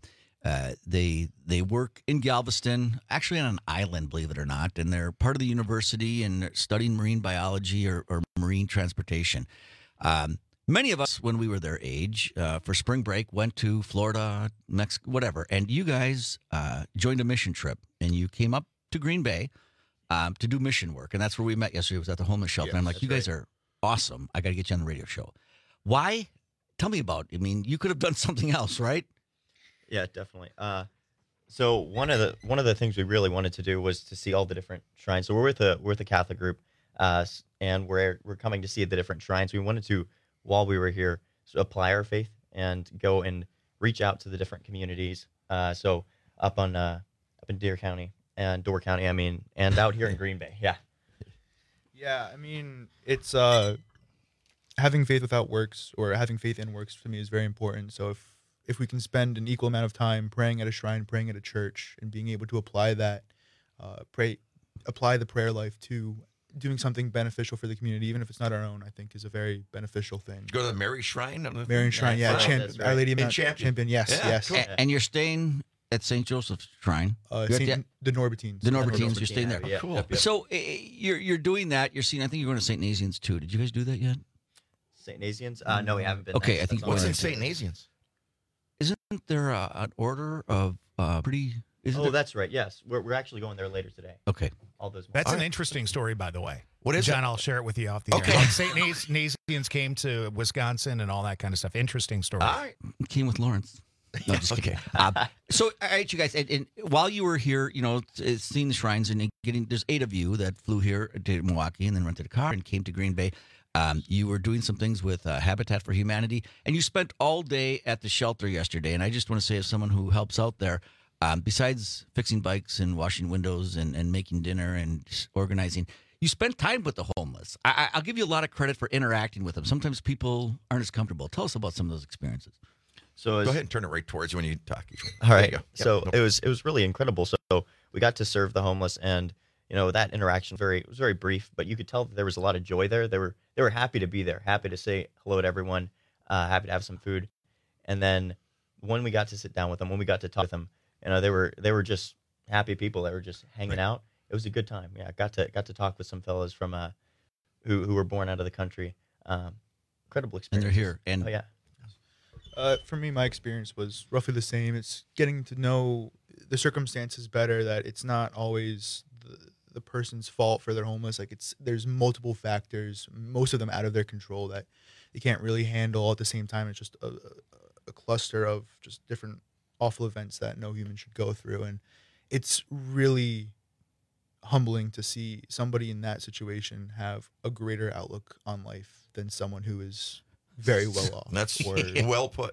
they work in Galveston, actually on an island, believe it or not, and they're part of the university and they're studying marine biology or marine transportation. Many of us, when we were their age, for spring break, went to Florida, Mexico, whatever. And you guys joined a mission trip, and you came up to Green Bay to do mission work. And that's where we met yesterday. It was at the homeless shelter. Yes, I'm like, you guys are awesome. I got to get you on the radio show. Why? Tell me about it. I mean, you could have done something else, right? Yeah, definitely. So one of the things we really wanted to do was to see all the different shrines. So we're with a Catholic group, and we're coming to see the different shrines. We wanted to, while we were here, apply our faith and go and reach out to the different communities. So up in Deer County and Door County, and out here in Green Bay. Yeah. Yeah, it's having faith without works, or having faith in works, to me is very important. So if we can spend an equal amount of time praying at a shrine, praying at a church, and being able to apply that, apply the prayer life to doing something beneficial for the community, even if it's not our own, I think is a very beneficial thing. Go to the Mary Shrine? Mary Shrine, yeah. Right. Our Lady of In Champion, yes, Yeah, yes. cool. And you're staying at St. Joseph's Shrine. The Norbertines. The Norbertines, you're staying there. Yeah. Cool. Yep, yep. So you're doing that. You're seeing, I think you're going to St. Nazianz too. Did you guys do that yet? St. Nazianz? No, we haven't been. Okay, I think what's in St. Nazianz? Isn't there an order of pretty? That's right. Yes, we're actually going there later today. Okay. All those. That's an interesting story, by the way. What is John? it? I'll share it with you off the Okay. air. St. Nazianz came to Wisconsin and all that kind of stuff. Interesting story. All right. Came with Lawrence. No, just kidding. So, all right, you guys, and while you were here, seeing the shrines and there's 8 of you that flew here to Milwaukee and then rented a car and came to Green Bay. You were doing some things with Habitat for Humanity, and you spent all day at the shelter yesterday. And I just want to say, as someone who helps out there, besides fixing bikes and washing windows and making dinner and organizing, you spent time with the homeless. I'll give you a lot of credit for interacting with them. Sometimes people aren't as comfortable. Tell us about some of those experiences. So go ahead and turn it right towards you when you talk. All right. There you go. So Yep. it was really incredible. So we got to serve the homeless, and that interaction was very brief, but you could tell that there was a lot of joy there. They were happy to be there, happy to say hello to everyone, happy to have some food. And then when we got to sit down with them, when we got to talk with them, they were just happy people. They were just hanging out. It was a good time. Yeah, got to talk with some fellas from who were born out of the country. Incredible experience. And they're here. And oh yeah. For me, my experience was roughly the same. It's getting to know the circumstances better, that it's not always the person's fault for their homeless. There's multiple factors, most of them out of their control, that they can't really handle all at the same time. It's just a cluster of just different awful events that no human should go through. And it's really humbling to see somebody in that situation have a greater outlook on life than someone who is very well off. That's well put.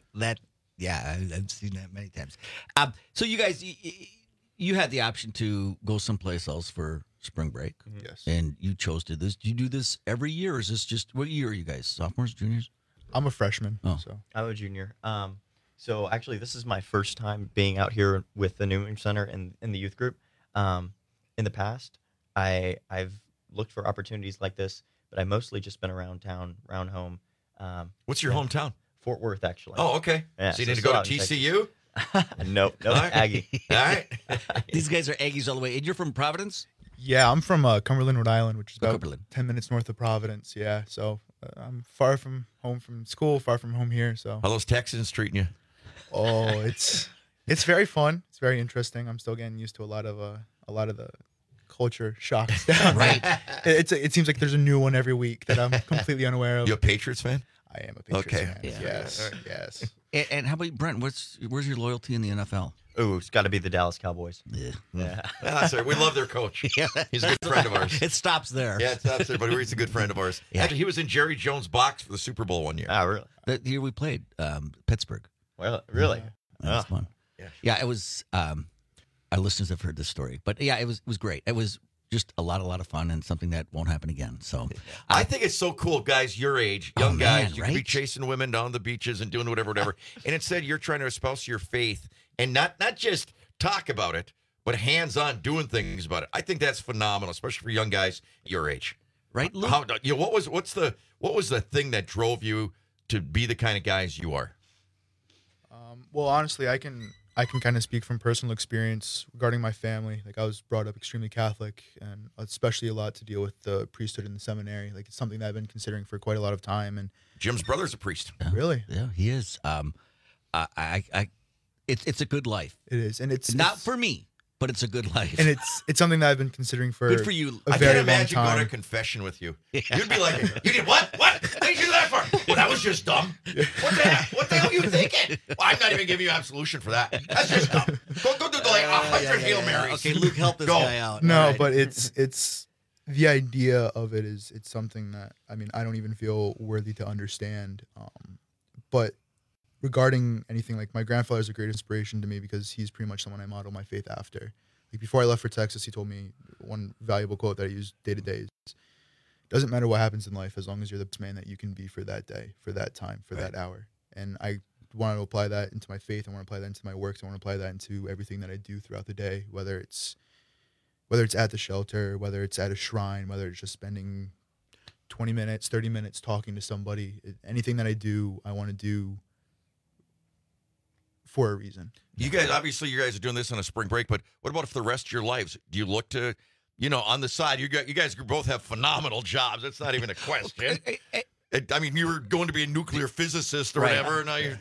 Yeah, I've seen that many times. So you guys, you had the option to go someplace else for spring break. Yes. And you chose to do this. Do you do this every year, or is this just, what year are you guys? Sophomores, juniors? I'm a freshman. Oh. So I'm a junior. So actually, this is my first time being out here with the New England Center and in the youth group. In the past, I've looked for opportunities like this, but I've mostly just been around town, around home. What's your hometown? Fort Worth, actually. Oh, okay. Yeah, so you need to go to TCU? Nope, Aggie. All right. These guys are Aggies all the way. And you're from Providence? yeah, I'm from Cumberland, Rhode Island, which is about Cumberland. 10 minutes north of Providence. Yeah, so I'm far from home from school, far from home here. So How those Texans treating you? oh, it's very fun. It's very interesting. I'm still getting used to a lot of the culture shocks down. Right. It seems like there's a new one every week that I'm completely unaware of. You a Patriots fan? I am a Patriots Okay. fan. Yeah. Yes. Yes. And how about you, Brent? Where's your loyalty in the NFL? Oh, it's got to be the Dallas Cowboys. Yeah. Yeah. That's right. We love their coach. Yeah, He's a good friend of ours. It stops there. Yeah, it stops there, but he's a good friend of ours. Yeah. Actually, he was in Jerry Jones' box for the Super Bowl one year. Ah, really? The year we played, Pittsburgh. Well, really? That was fun. Yeah. Yeah, it was. Our listeners have heard this story, but yeah, it was great. It was just a lot of fun and something that won't happen again. So I think it's so cool, guys your age, young Oh, guys, man, you can be right? chasing women down the beaches and doing whatever. And instead, you're trying to espouse your faith and not just talk about it, but hands-on doing things about it. I think that's phenomenal, especially for young guys your age. Right, Luke? How, what was the thing that drove you to be the kind of guys you are? Well, honestly, I can kind of speak from personal experience regarding my family. Like, I was brought up extremely Catholic, and especially a lot to deal with the priesthood in the seminary. Like, it's something that I've been considering for quite a lot of time. And Jim's brother's a priest. Really? Yeah, he is. It's a good life. It is, and it's not for me, but it's a good life. and it's something that I've been considering for Good for you. a I very can't long imagine going to time. confession with you. You'd be like, you did what? What? What did you do that for? Well, that was just dumb. What the hell are you thinking? Well, I'm not even giving you absolution for that. That's just dumb. Go do the 100 Hail Marys. Okay, Luke, help this Go. guy out. No, All right. but it's the idea of it is it's something that I don't even feel worthy to understand. But regarding anything, like, my grandfather is a great inspiration to me because he's pretty much someone I model my faith after. Like, before I left for Texas, he told me one valuable quote that I use day to day is, doesn't matter what happens in life as long as you're the best man that you can be for that day, for that time, for that hour. And I want to apply that into my faith. I want to apply that into my works. I want to apply that into everything that I do throughout the day, whether it's at the shelter, whether it's at a shrine, whether it's just spending 20 minutes, 30 minutes talking to somebody. Anything that I do, I want to do for a reason. You guys, obviously, you guys are doing this on a spring break, but what about for the rest of your lives? Do you look to, on the side, you guys both have phenomenal jobs. That's not even a question. I mean, you were going to be a nuclear physicist or Right. whatever. Now you're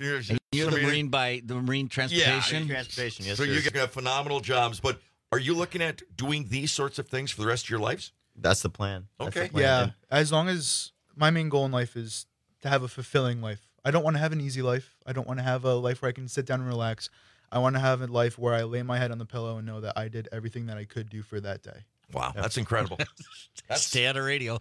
the Marine Transportation. Transportation, yes, So sir. you have phenomenal jobs, but are you looking at doing these sorts of things for the rest of your lives? That's the plan. That's the Okay. plan. Yeah, as long as my main goal in life is to have a fulfilling life. I don't want to have an easy life. I don't want to have a life where I can sit down and relax. I want to have a life where I lay my head on the pillow and know that I did everything that I could do for that day. Wow, that's incredible. Stay on the radio.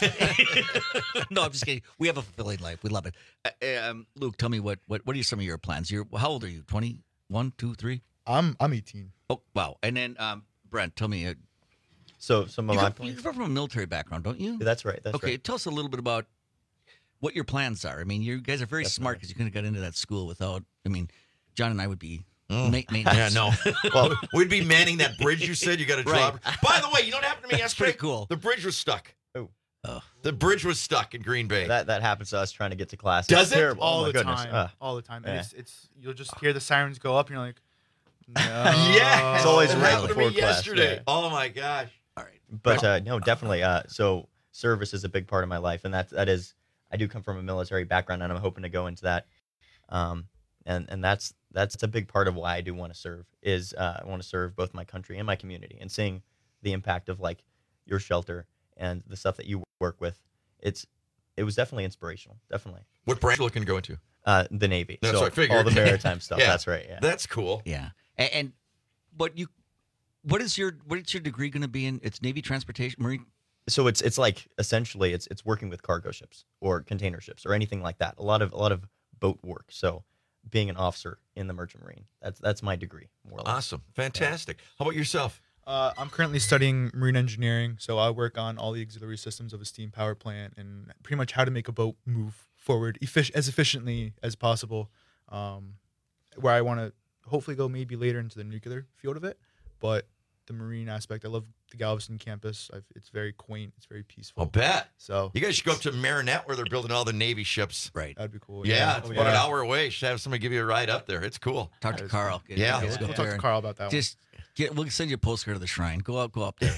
No, I'm just kidding. We have a fulfilling life. We love it. Luke, tell me what are some of your plans? How old are you? 21, 2, 3? I'm 18. Oh, wow. And then Brent, tell me. So some of my plans. You come from a military background, don't you? That's right. That's okay, right. tell us a little bit about what your plans are. I mean, you guys are very smart because you couldn't have got into that school without. I mean, John and I would be maintenance. Yeah, no. Well, we'd be manning that bridge you said you got to drop. Right. By the way, you know what happened to me yesterday? Pretty cool. The bridge was stuck. Oh. The bridge was stuck in Green Bay. That happens to us trying to get to class. Does It's it? terrible. All Oh, my the goodness. time. All the time. And Yeah. it's you'll just hear the sirens go up and you're like, no. Yeah. It's always It right happened to me before class, yesterday. yeah. Oh, my gosh. All right. But no, definitely. So service is a big part of my life, and that is. I do come from a military background, and I'm hoping to go into that. And that's a big part of why I do want to serve. Is I want to serve both my country and my community, and seeing the impact of like your shelter and the stuff that you work with. It was definitely inspirational. Definitely. What branch are you looking to go into? The Navy. That's so what I figured. all the maritime stuff. Yeah. That's right. Yeah. That's cool. Yeah. And what is your degree going to be in? It's Navy transportation, Marine. So it's like essentially it's working with cargo ships or container ships or anything like that. A lot of boat work. So being an officer in the Merchant Marine, that's my degree. More or less. Awesome. Fantastic. How about yourself? I'm currently studying marine engineering, so I work on all the auxiliary systems of a steam power plant and pretty much how to make a boat move forward as efficiently as possible. Where I want to hopefully go maybe later into the nuclear field of it, but the marine aspect, I love the Galveston campus. It's very quaint. It's very peaceful. I'll bet. So you guys should go up to Marinette where they're building all the Navy ships. Right. That'd be cool. Yeah, it's about an hour away. You should have somebody give you a ride up there. It's cool. Talk to Carl. Yeah. We'll talk to Carl about that We'll send you a postcard of the shrine. Go up there.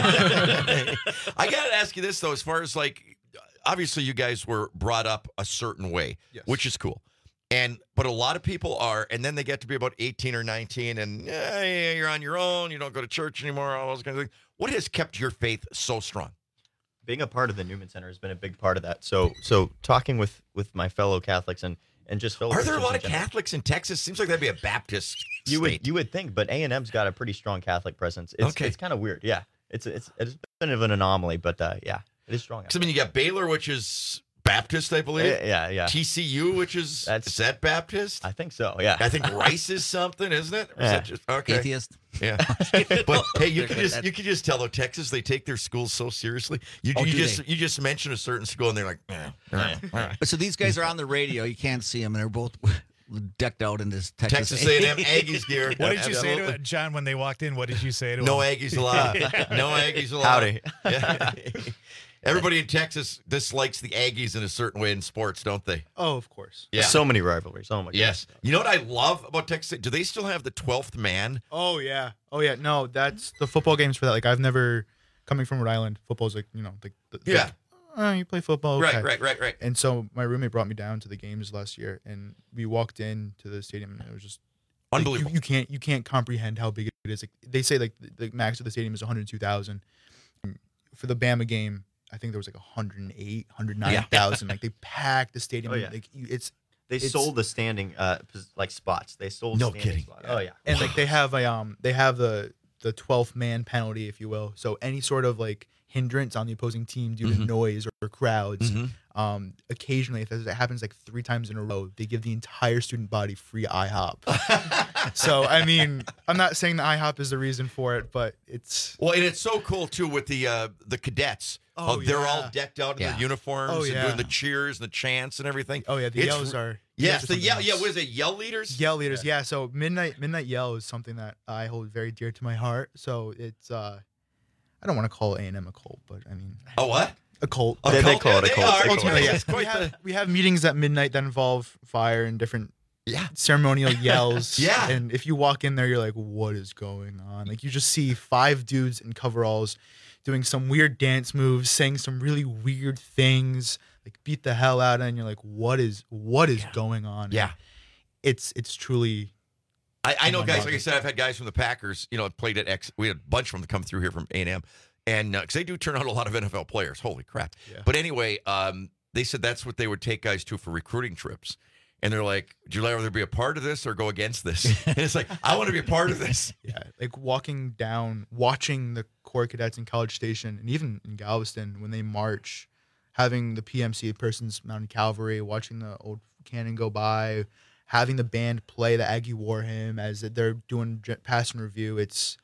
I got to ask you this, though, as far as like, obviously you guys were brought up a certain way, which is cool. But a lot of people are, and then they get to be about 18 or 19, and you're on your own. You don't go to church anymore. All those kinds of things. What has kept your faith so strong? Being a part of the Newman Center has been a big part of that. So talking with my fellow Catholics and just fellow Are there a Christians lot in of general. Catholics in Texas? Seems like that'd be a Baptist You state. would think, but A&M's got a pretty strong Catholic presence. It's kind of weird. Yeah, it's a bit of an anomaly, but yeah, it is strong. So, I mean, you got Baylor, which is Baptist, I believe. Yeah. TCU, which is that Baptist? I think so. Yeah. I think Rice is something, isn't it? Or is that just okay? Atheist. Yeah. But hey, you can just tell though, Texas, they take their schools so seriously. You just mention a certain school and they're like, all right. But so these guys are on the radio. You can't see them, and they're both decked out in this Texas A&M Aggies gear. What did you say to John when they walked in? What did you say to No him? Aggies allowed. No Aggies allowed. Howdy. Yeah. Everybody in Texas dislikes the Aggies in a certain way in sports, don't they? Oh, of course. Yeah. So many rivalries. Oh my god. Yes. You know what I love about Texas? Do they still have the 12th man? Oh yeah. No, that's the football games for that. Like I've never, coming from Rhode Island, football's like you play football. Okay. Right. And so my roommate brought me down to the games last year, and we walked into the stadium, and it was just unbelievable. Like, you can't comprehend how big it is. Like they say, like the max of the stadium is 102,000. For the Bama game, I think there was like 108, 109,000. Like they packed the stadium. Oh, yeah. Like They sold the standing like spots. They sold No standing kidding. spots. Oh yeah. And like they have the 12th man penalty, if you will. So any sort of like hindrance on the opposing team due to noise or crowds. Occasionally, if it happens like 3 times in a row, they give the entire student body free IHOP. So I mean, I'm not saying the IHOP is the reason for it, but it's and it's so cool too with the cadets. Oh, they're yeah. all decked out in their uniforms and doing the cheers and the chants and everything. Oh yeah, the yells are the yell. Yeah, what is it? Yell leaders. Yell leaders. Yeah. So midnight yell is something that I hold very dear to my heart. So it's I don't want to call A&M a cult, but I mean a what? A cult. They call it a cult. Ultimately, yes. We have meetings at midnight that involve fire and different ceremonial yells. Yeah. And if you walk in there, you're like, what is going on? Like you just see 5 dudes in coveralls doing some weird dance moves, saying some really weird things, like beat the hell out of it, and you're like, what is going on? Yeah. It's truly I know guys, like I said, I've had guys from the Packers, played at X. We had a bunch of them come through here from A&M. And because they do turn out a lot of NFL players. Holy crap. Yeah. But anyway, they said that's what they would take guys to for recruiting trips. And they're like, would you rather be a part of this or go against this? And it's like, I want to be a part of this. Yeah, like walking down, watching the Corps cadets in College Station, and even in Galveston when they march, having the PMC, Persons Mounted Cavalry, watching the old cannon go by, having the band play the Aggie War Hymn as they're doing pass and review. It's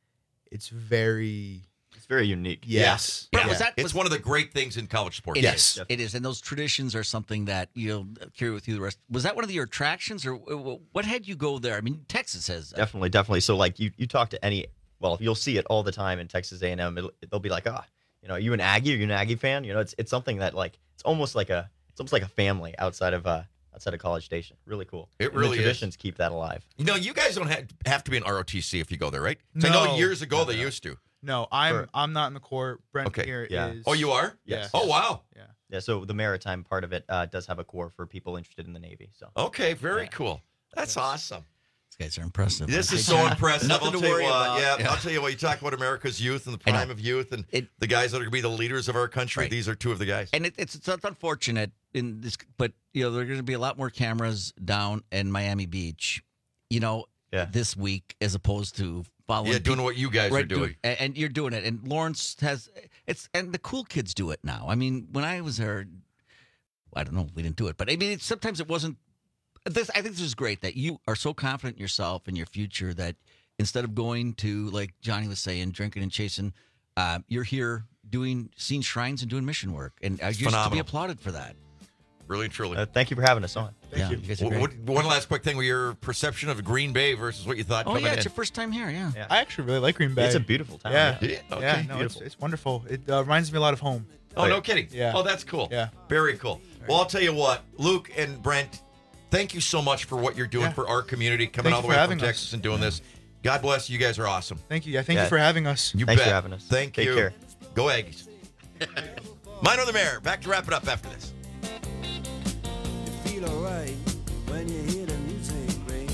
very unique. Yes. Yeah. It's one of the great things in college sports. Yes, it is. And those traditions are something that you'll carry with you the rest. Was that one of your attractions, or what had you go there? I mean, Texas has that. Definitely. So like you talk to you'll see it all the time in Texas A&M. They'll be like, are you an Aggie? Are you an Aggie fan? It's something that like it's almost like a family outside of College Station. Really cool. It really the traditions keep that alive. You guys don't have to be an ROTC if you go there, right? No. I know years ago they used to. No, I'm not in the Corps. Brent here is. Oh, you are? Yes. Oh, wow. Yeah. So the maritime part of it does have a Corps for people interested in the Navy. So. Okay. Very cool. That's awesome. These guys are impressive. This is so impressive. Nothing to worry about. Yeah, I'll tell you what. You talk about America's youth and the prime of youth, and the guys that are going to be the leaders of our country. Right. These are 2 of the guys. And it's unfortunate in this, but there are going to be a lot more cameras down in Miami Beach, this week as opposed to following. Doing what you guys are doing, and you're doing it. And Lawrence and the cool kids do it now. I mean, when I was there, I don't know, we didn't do it, but I mean, sometimes it wasn't. I think this is great that you are so confident in yourself and your future that instead of going to, like Johnny was saying, drinking and chasing, you're here seeing shrines and doing mission work, and you're to be applauded for that. really and truly. Thank you for having us on. Thank you. you guys are great. One last quick thing: your perception of Green Bay versus what you thought Oh, coming yeah, in. it's your first time here, yeah. I actually really like Green Bay. It's a beautiful town. Yeah, Yeah. Okay, yeah, no, beautiful. it's wonderful. It reminds me a lot of home. Oh, no kidding. Yeah. Oh, that's cool. Yeah. Very cool. Well, I'll tell you what, Luke and Brent, thank you so much for what you're doing for our community, coming Thank all the you way for up from having Texas us. and doing this. God bless you. You guys are awesome. Thank you. Yeah, thank you for having us. You Thanks bet. for having us. Thank Take you. care. Go Aggies. Mine or the Mayor. Back to wrap it up after this. Feel alright when you hear the music ring.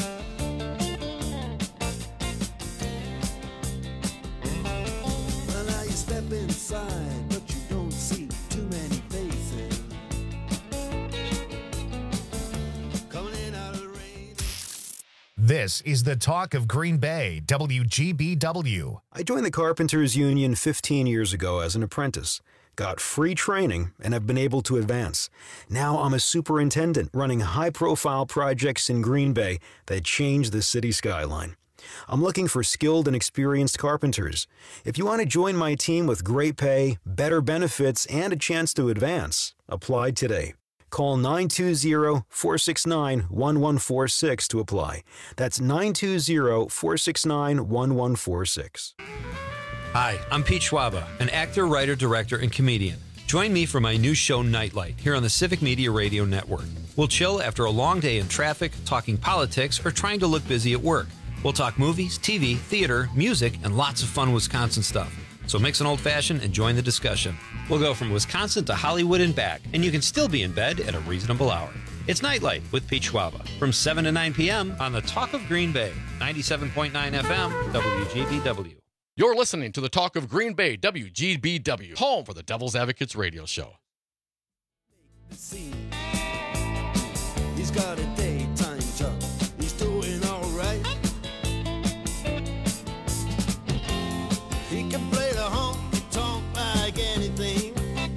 Well, now you step inside, but you don't see too many faces. Coming in out of the rain. This is the talk of Green Bay, WGBW. I joined the Carpenters Union 15 years ago as an apprentice, got free training, and have been able to advance. Now I'm a superintendent running high-profile projects in Green Bay that change the city skyline. I'm looking for skilled and experienced carpenters. If you want to join my team with great pay, better benefits, and a chance to advance, apply today. Call 920-469-1146 to apply. That's 920-469-1146. Hi, I'm Pete Schwaba, an actor, writer, director, and comedian. Join me for my new show, Nightlight, here on the Civic Media Radio Network. We'll chill after a long day in traffic, talking politics, or trying to look busy at work. We'll talk movies, TV, theater, music, and lots of fun Wisconsin stuff. So mix an old-fashioned and join the discussion. We'll go from Wisconsin to Hollywood and back, and you can still be in bed at a reasonable hour. It's Nightlight with Pete Schwaba from 7 to 9 p.m. on the Talk of Green Bay, 97.9 FM, WGBW. You're listening to the Talk of Green Bay, WGBW, home for the Devil's Advocates radio show. He's got a daytime job. He's doing all right. He can play the honky-tonk like anything.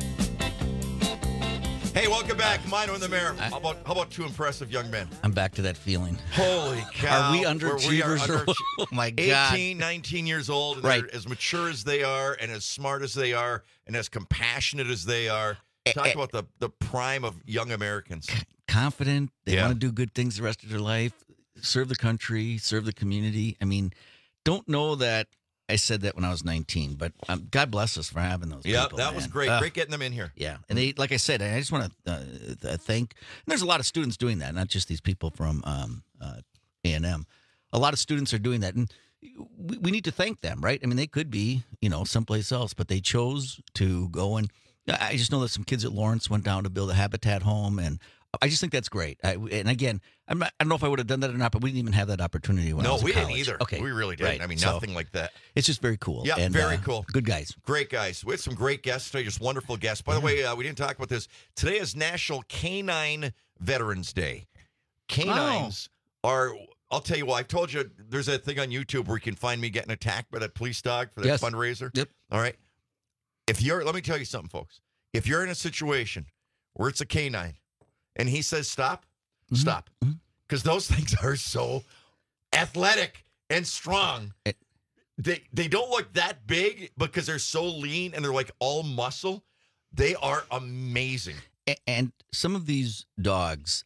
Hey, welcome back. Mine or the Mayor. How about two impressive young men? I'm back to that feeling. Holy cow. Are we underachievers? Oh, my God. 18, 19 years old, and Right. they're as mature as they are, and as smart as they are, and as compassionate as they are. Talk about the prime of young Americans. Confident. They Yeah. want to do good things the rest of their life, serve the country, serve the community. I mean, don't know that I said that when I was 19, but God bless us for having those Yeah, people. that was man. great. Great getting them in here. Yeah, and they, like I said, I just want to thank. And there's a lot of students doing that, not just these people from A&M. A lot of students are doing that, and we need to thank them, right? I mean, they could be, someplace else, but they chose to go. And I just know that some kids at Lawrence went down to build a Habitat home, and I just think that's great. And again, I don't know if I would have done that or not, but we didn't even have that opportunity when I was in we didn't college. either. Okay, We really didn't. right. I mean, So, nothing like that. It's just very cool. Yeah, and, very cool. Good guys. Great guys. We had some great guests today, just wonderful guests. By the way, we didn't talk about this. Today is National Canine Veterans Day. Canines are, I'll tell you what, I've told you, there's that thing on YouTube where you can find me getting attacked by that police dog for that Yes. fundraiser. Yep. All right. Let me tell you something, folks. If you're in a situation where it's a canine and he says stop, stop. Because those things are so athletic and strong. They don't look that big because they're so lean and they're like all muscle. They are amazing. And some of these dogs,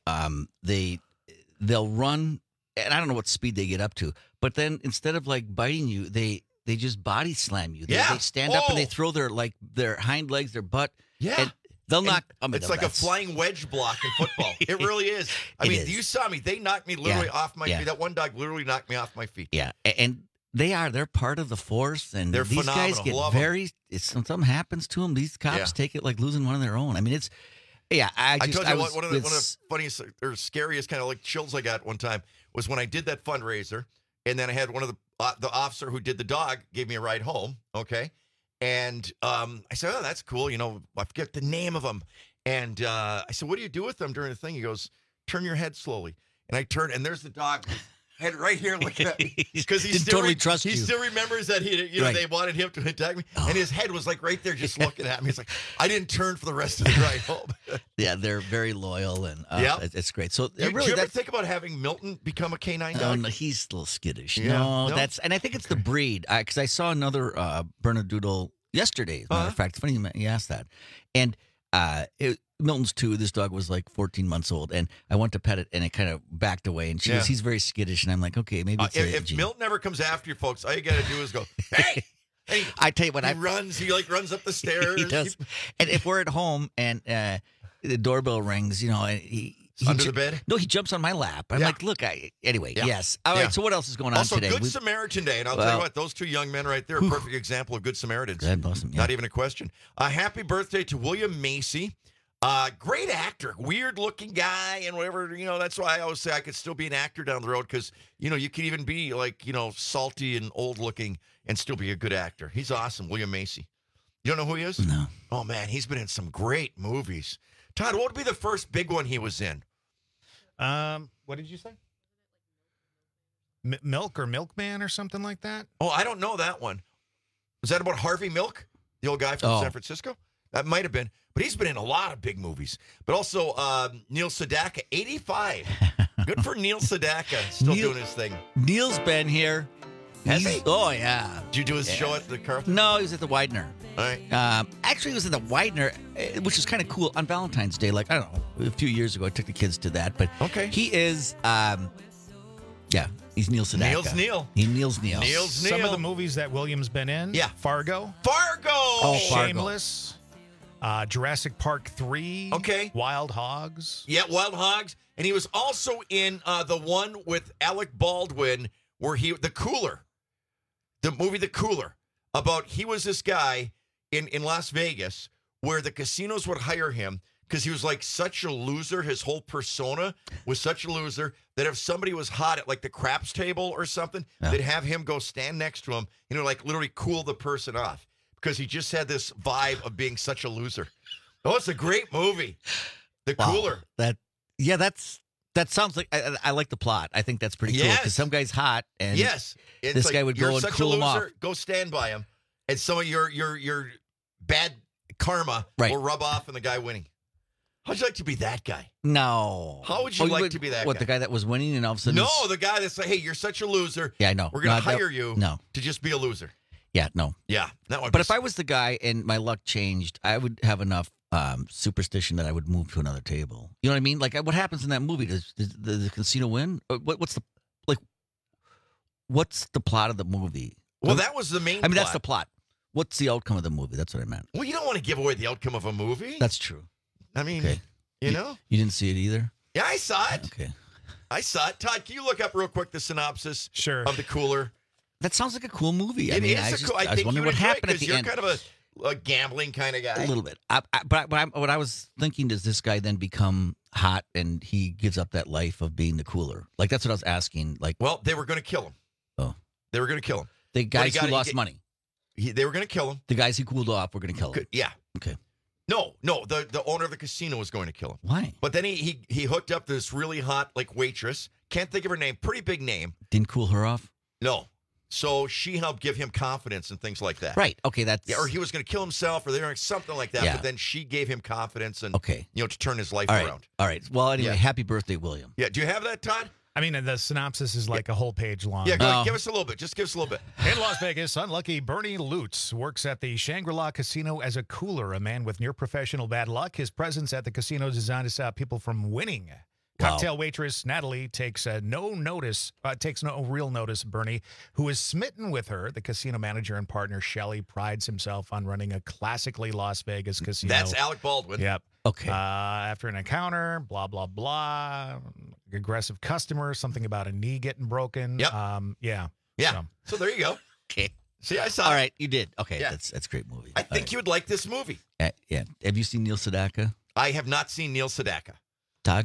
they'll run, and I don't know what speed they get up to, but then instead of like biting you, they just body slam you. They stand up and they throw their hind legs, their butt. Yeah. And they'll knock. It's like a flying wedge block in football. It really is. I It mean, is. you saw me. They knocked me literally Yeah. off my Yeah. feet. That one dog literally knocked me off my feet. Yeah, and they're part of the force, and They're these guys phenomenal. get Love 'em. very. If something happens to them, these cops Yeah. take it like losing one of their own. I mean, it's. Yeah, I told you was one of the with- funniest or scariest kind of like chills I got one time was when I did that fundraiser, and then I had one of the officer who did the dog gave me a ride home. Okay, and I said, "Oh, that's cool." I forget the name of him, and I said, "What do you do with them during the thing?" He goes, "Turn your head slowly," and I turned, and there's the dog. Head right here looking at me because he Didn't still totally trust he you. still remembers that Right. they wanted him to attack me, and his head was like right there, just looking at me. It's like I didn't turn for the rest of the ride home. Yeah, they're very loyal, and Yep. it's great. So Do really, you ever that's think about having Milton become a canine dog? no, he's a little skittish. Yeah, No, no? and I think it's the breed. Because I saw another Bernedoodle yesterday. As a matter of fact, it's funny you asked that, and Milton's 2. This dog was like 14 months old, and I went to pet it, and it kind of backed away. And he's very skittish, and I'm like, okay, maybe it's if Milton ever comes after you, folks, all you got to do is go, hey. Hey, I tell you what, he runs. He runs up the stairs. He does. And if we're at home and the doorbell rings, and he under the bed. No, he jumps on my lap. I'm like, look, anyway, yes. All right. So what else is going on also, today? Good Samaritan Day, and I'll tell you what, those two young men right there, a perfect example of good Samaritans. God bless them. Not even a question. Happy birthday to William Macy. Great actor, weird looking guy, and whatever, that's why I always say I could still be an actor down the road because, you can even be like, salty and old looking and still be a good actor. He's awesome, William Macy. You don't know who he is? No. Oh, man, he's been in some great movies. Todd, what would be the first big one he was in? What did you say? Milk or Milkman or something like that? Oh, I don't know that one. Was that about Harvey Milk, the old guy from San Francisco? That might have been. But he's been in a lot of big movies. But also Neil Sedaka, 85. Good for Neil Sedaka, still doing his thing. Neil's been here. Has he? Oh, yeah. Did you do his show at the Carlton? No, he was at the Widener. All right. Actually, he was at the Widener, which is kind of cool, on Valentine's Day. Like, I don't know, a few years ago, I took the kids to that. But he is, he's Neil Sedaka. Neil's Neil. Neil's Neil. Neil's Neil. Some of the movies that William's been in. Yeah. Fargo. Oh, Shameless. Jurassic Park 3. Okay. Wild Hogs. Yeah, Wild Hogs. And he was also in the one with Alec Baldwin where The Cooler. The movie The Cooler. He was this guy in Las Vegas where the casinos would hire him because he was like such a loser. His whole persona was such a loser that if somebody was hot at like the craps table or something, they'd have him go stand next to him and it would like literally cool the person off because he just had this vibe of being such a loser. Oh, it's a great movie. The Cooler. That sounds like I like the plot. I think that's pretty cool because some guy's hot and this guy would go and cool him off. Go stand by him, and some of your bad karma will rub off on the guy winning. How'd you like to be that guy? No. How would you like to be that guy? What, the guy that was winning and all of a sudden? No, the guy that's like, hey, you're such a loser. Yeah, I know. We're going to hire you to just be a loser. Yeah, no. Yeah. That would but if I was the guy and my luck changed, I would have enough superstition that I would move to another table. You know what I mean? Like what happens in that movie? Does the casino win? What's the plot of the movie? Well, that was the main plot. That's the plot. What's the outcome of the movie? That's what I meant. Well, you don't want to give away the outcome of a movie. That's true. I mean, you know? You didn't see it either? Yeah, I saw it. Okay. I saw it. Todd, can you look up real quick the synopsis of The Cooler? That sounds like a cool movie. I think wondering what happened at the you're end. You're kind of a gambling kind of guy. A little bit. But what I was thinking, does this guy then become hot and he gives up that life of being the cooler? Like, that's what I was asking. Like, well, they were going to kill him. Oh. They were going to kill him. The guys who lost money. They were going to kill him. The guys who cooled off were going to kill him. Yeah. Okay. No. The owner of the casino was going to kill him. Why? But then he hooked up this really hot waitress. Can't think of her name. Pretty big name. Didn't cool her off? No. So she helped give him confidence and things like that. Right. Okay. That's or he was going to kill himself or something like that. Yeah. But then she gave him confidence and to turn his life around. around. All right. Well, anyway, happy birthday, William. Yeah. Do you have that, Todd? I mean, the synopsis is like a whole page long. Yeah, go ahead, give us a little bit. Just give us a little bit. In Las Vegas, unlucky Bernie Lutz works at the Shangri-La Casino as a cooler, a man with near-professional bad luck. His presence at the casino is designed to stop people from winning. Cocktail waitress Natalie takes no real notice of Bernie, who is smitten with her. The casino manager and partner Shelley prides himself on running a classically Las Vegas casino. That's Alec Baldwin. Yep. Okay. After an encounter, blah, blah, blah. Aggressive customer, something about a knee getting broken. Yep. Yeah. So there you go. Okay. See, I saw All it. right, you did. Okay, Yeah. that's a great movie. I think you would like this movie. Yeah. Have you seen Neil Sedaka? I have not seen Neil Sedaka. Todd?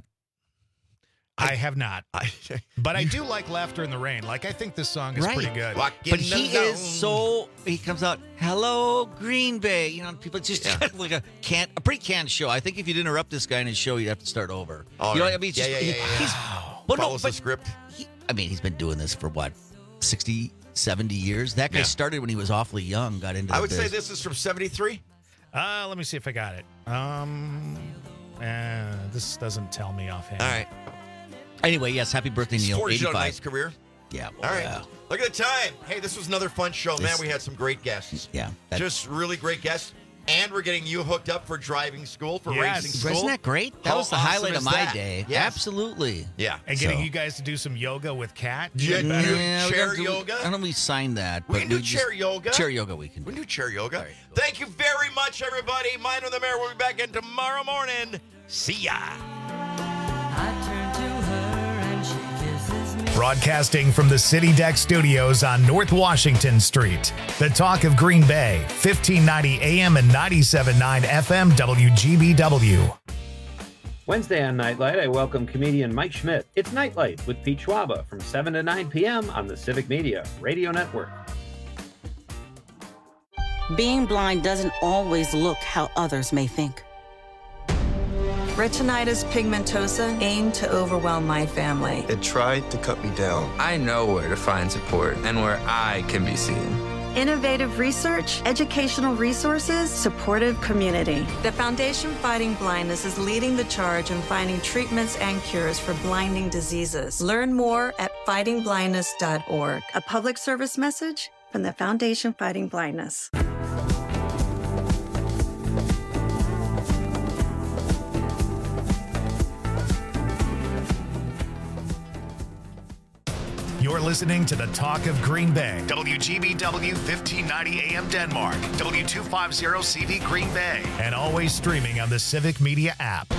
I have not. But I do like Laughter in the Rain. I think this song is pretty good. But he he comes out, hello, Green Bay. You know, people just like a pretty canned show. I think if you'd interrupt this guy in his show, you'd have to start over. All you know right. what I mean? He's follows the script. He's been doing this for what, 60, 70 years? That guy started when he was awfully young, got into I would say this is from 73. Let me see if I got it. This doesn't tell me offhand. All right. Anyway, yes, happy birthday, Neil. 85. Nice career. Yeah. All right. Look at the time. Hey, this was another fun show, man. We had some great guests. Yeah. Just really great guests. And we're getting you hooked up for driving school, for Yes. racing school. Isn't that great? That How was the awesome highlight is of my that? day. Yes. Absolutely. Yeah. And getting So- you guys to do some yoga with Kat. Yeah, Even better. Yeah, we chair gotta do- yoga? I don't know if we signed that. We but can do just- chair yoga. Chair yoga we can We do. can do chair yoga. Thank you very much, everybody. Mine with the Mayor. We'll be back in tomorrow morning. See ya. Broadcasting from the City Deck Studios on North Washington Street. The Talk of Green Bay, 1590 AM and 97.9 FM WGBW. Wednesday on Nightlight, I welcome comedian Mike Schmidt. It's Nightlight with Pete Schwaba from 7 to 9 p.m. on the Civic Media Radio Network. Being blind doesn't always look how others may think. Retinitis pigmentosa aimed to overwhelm my family. It tried to cut me down. I know where to find support and where I can be seen. Innovative research, educational resources, supportive community. The Foundation Fighting Blindness is leading the charge in finding treatments and cures for blinding diseases. Learn more at fightingblindness.org. A public service message from the Foundation Fighting Blindness. You're listening to the Talk of Green Bay. WGBW 1590 AM Denmark. W250 CV Green Bay. And always streaming on the Civic Media app.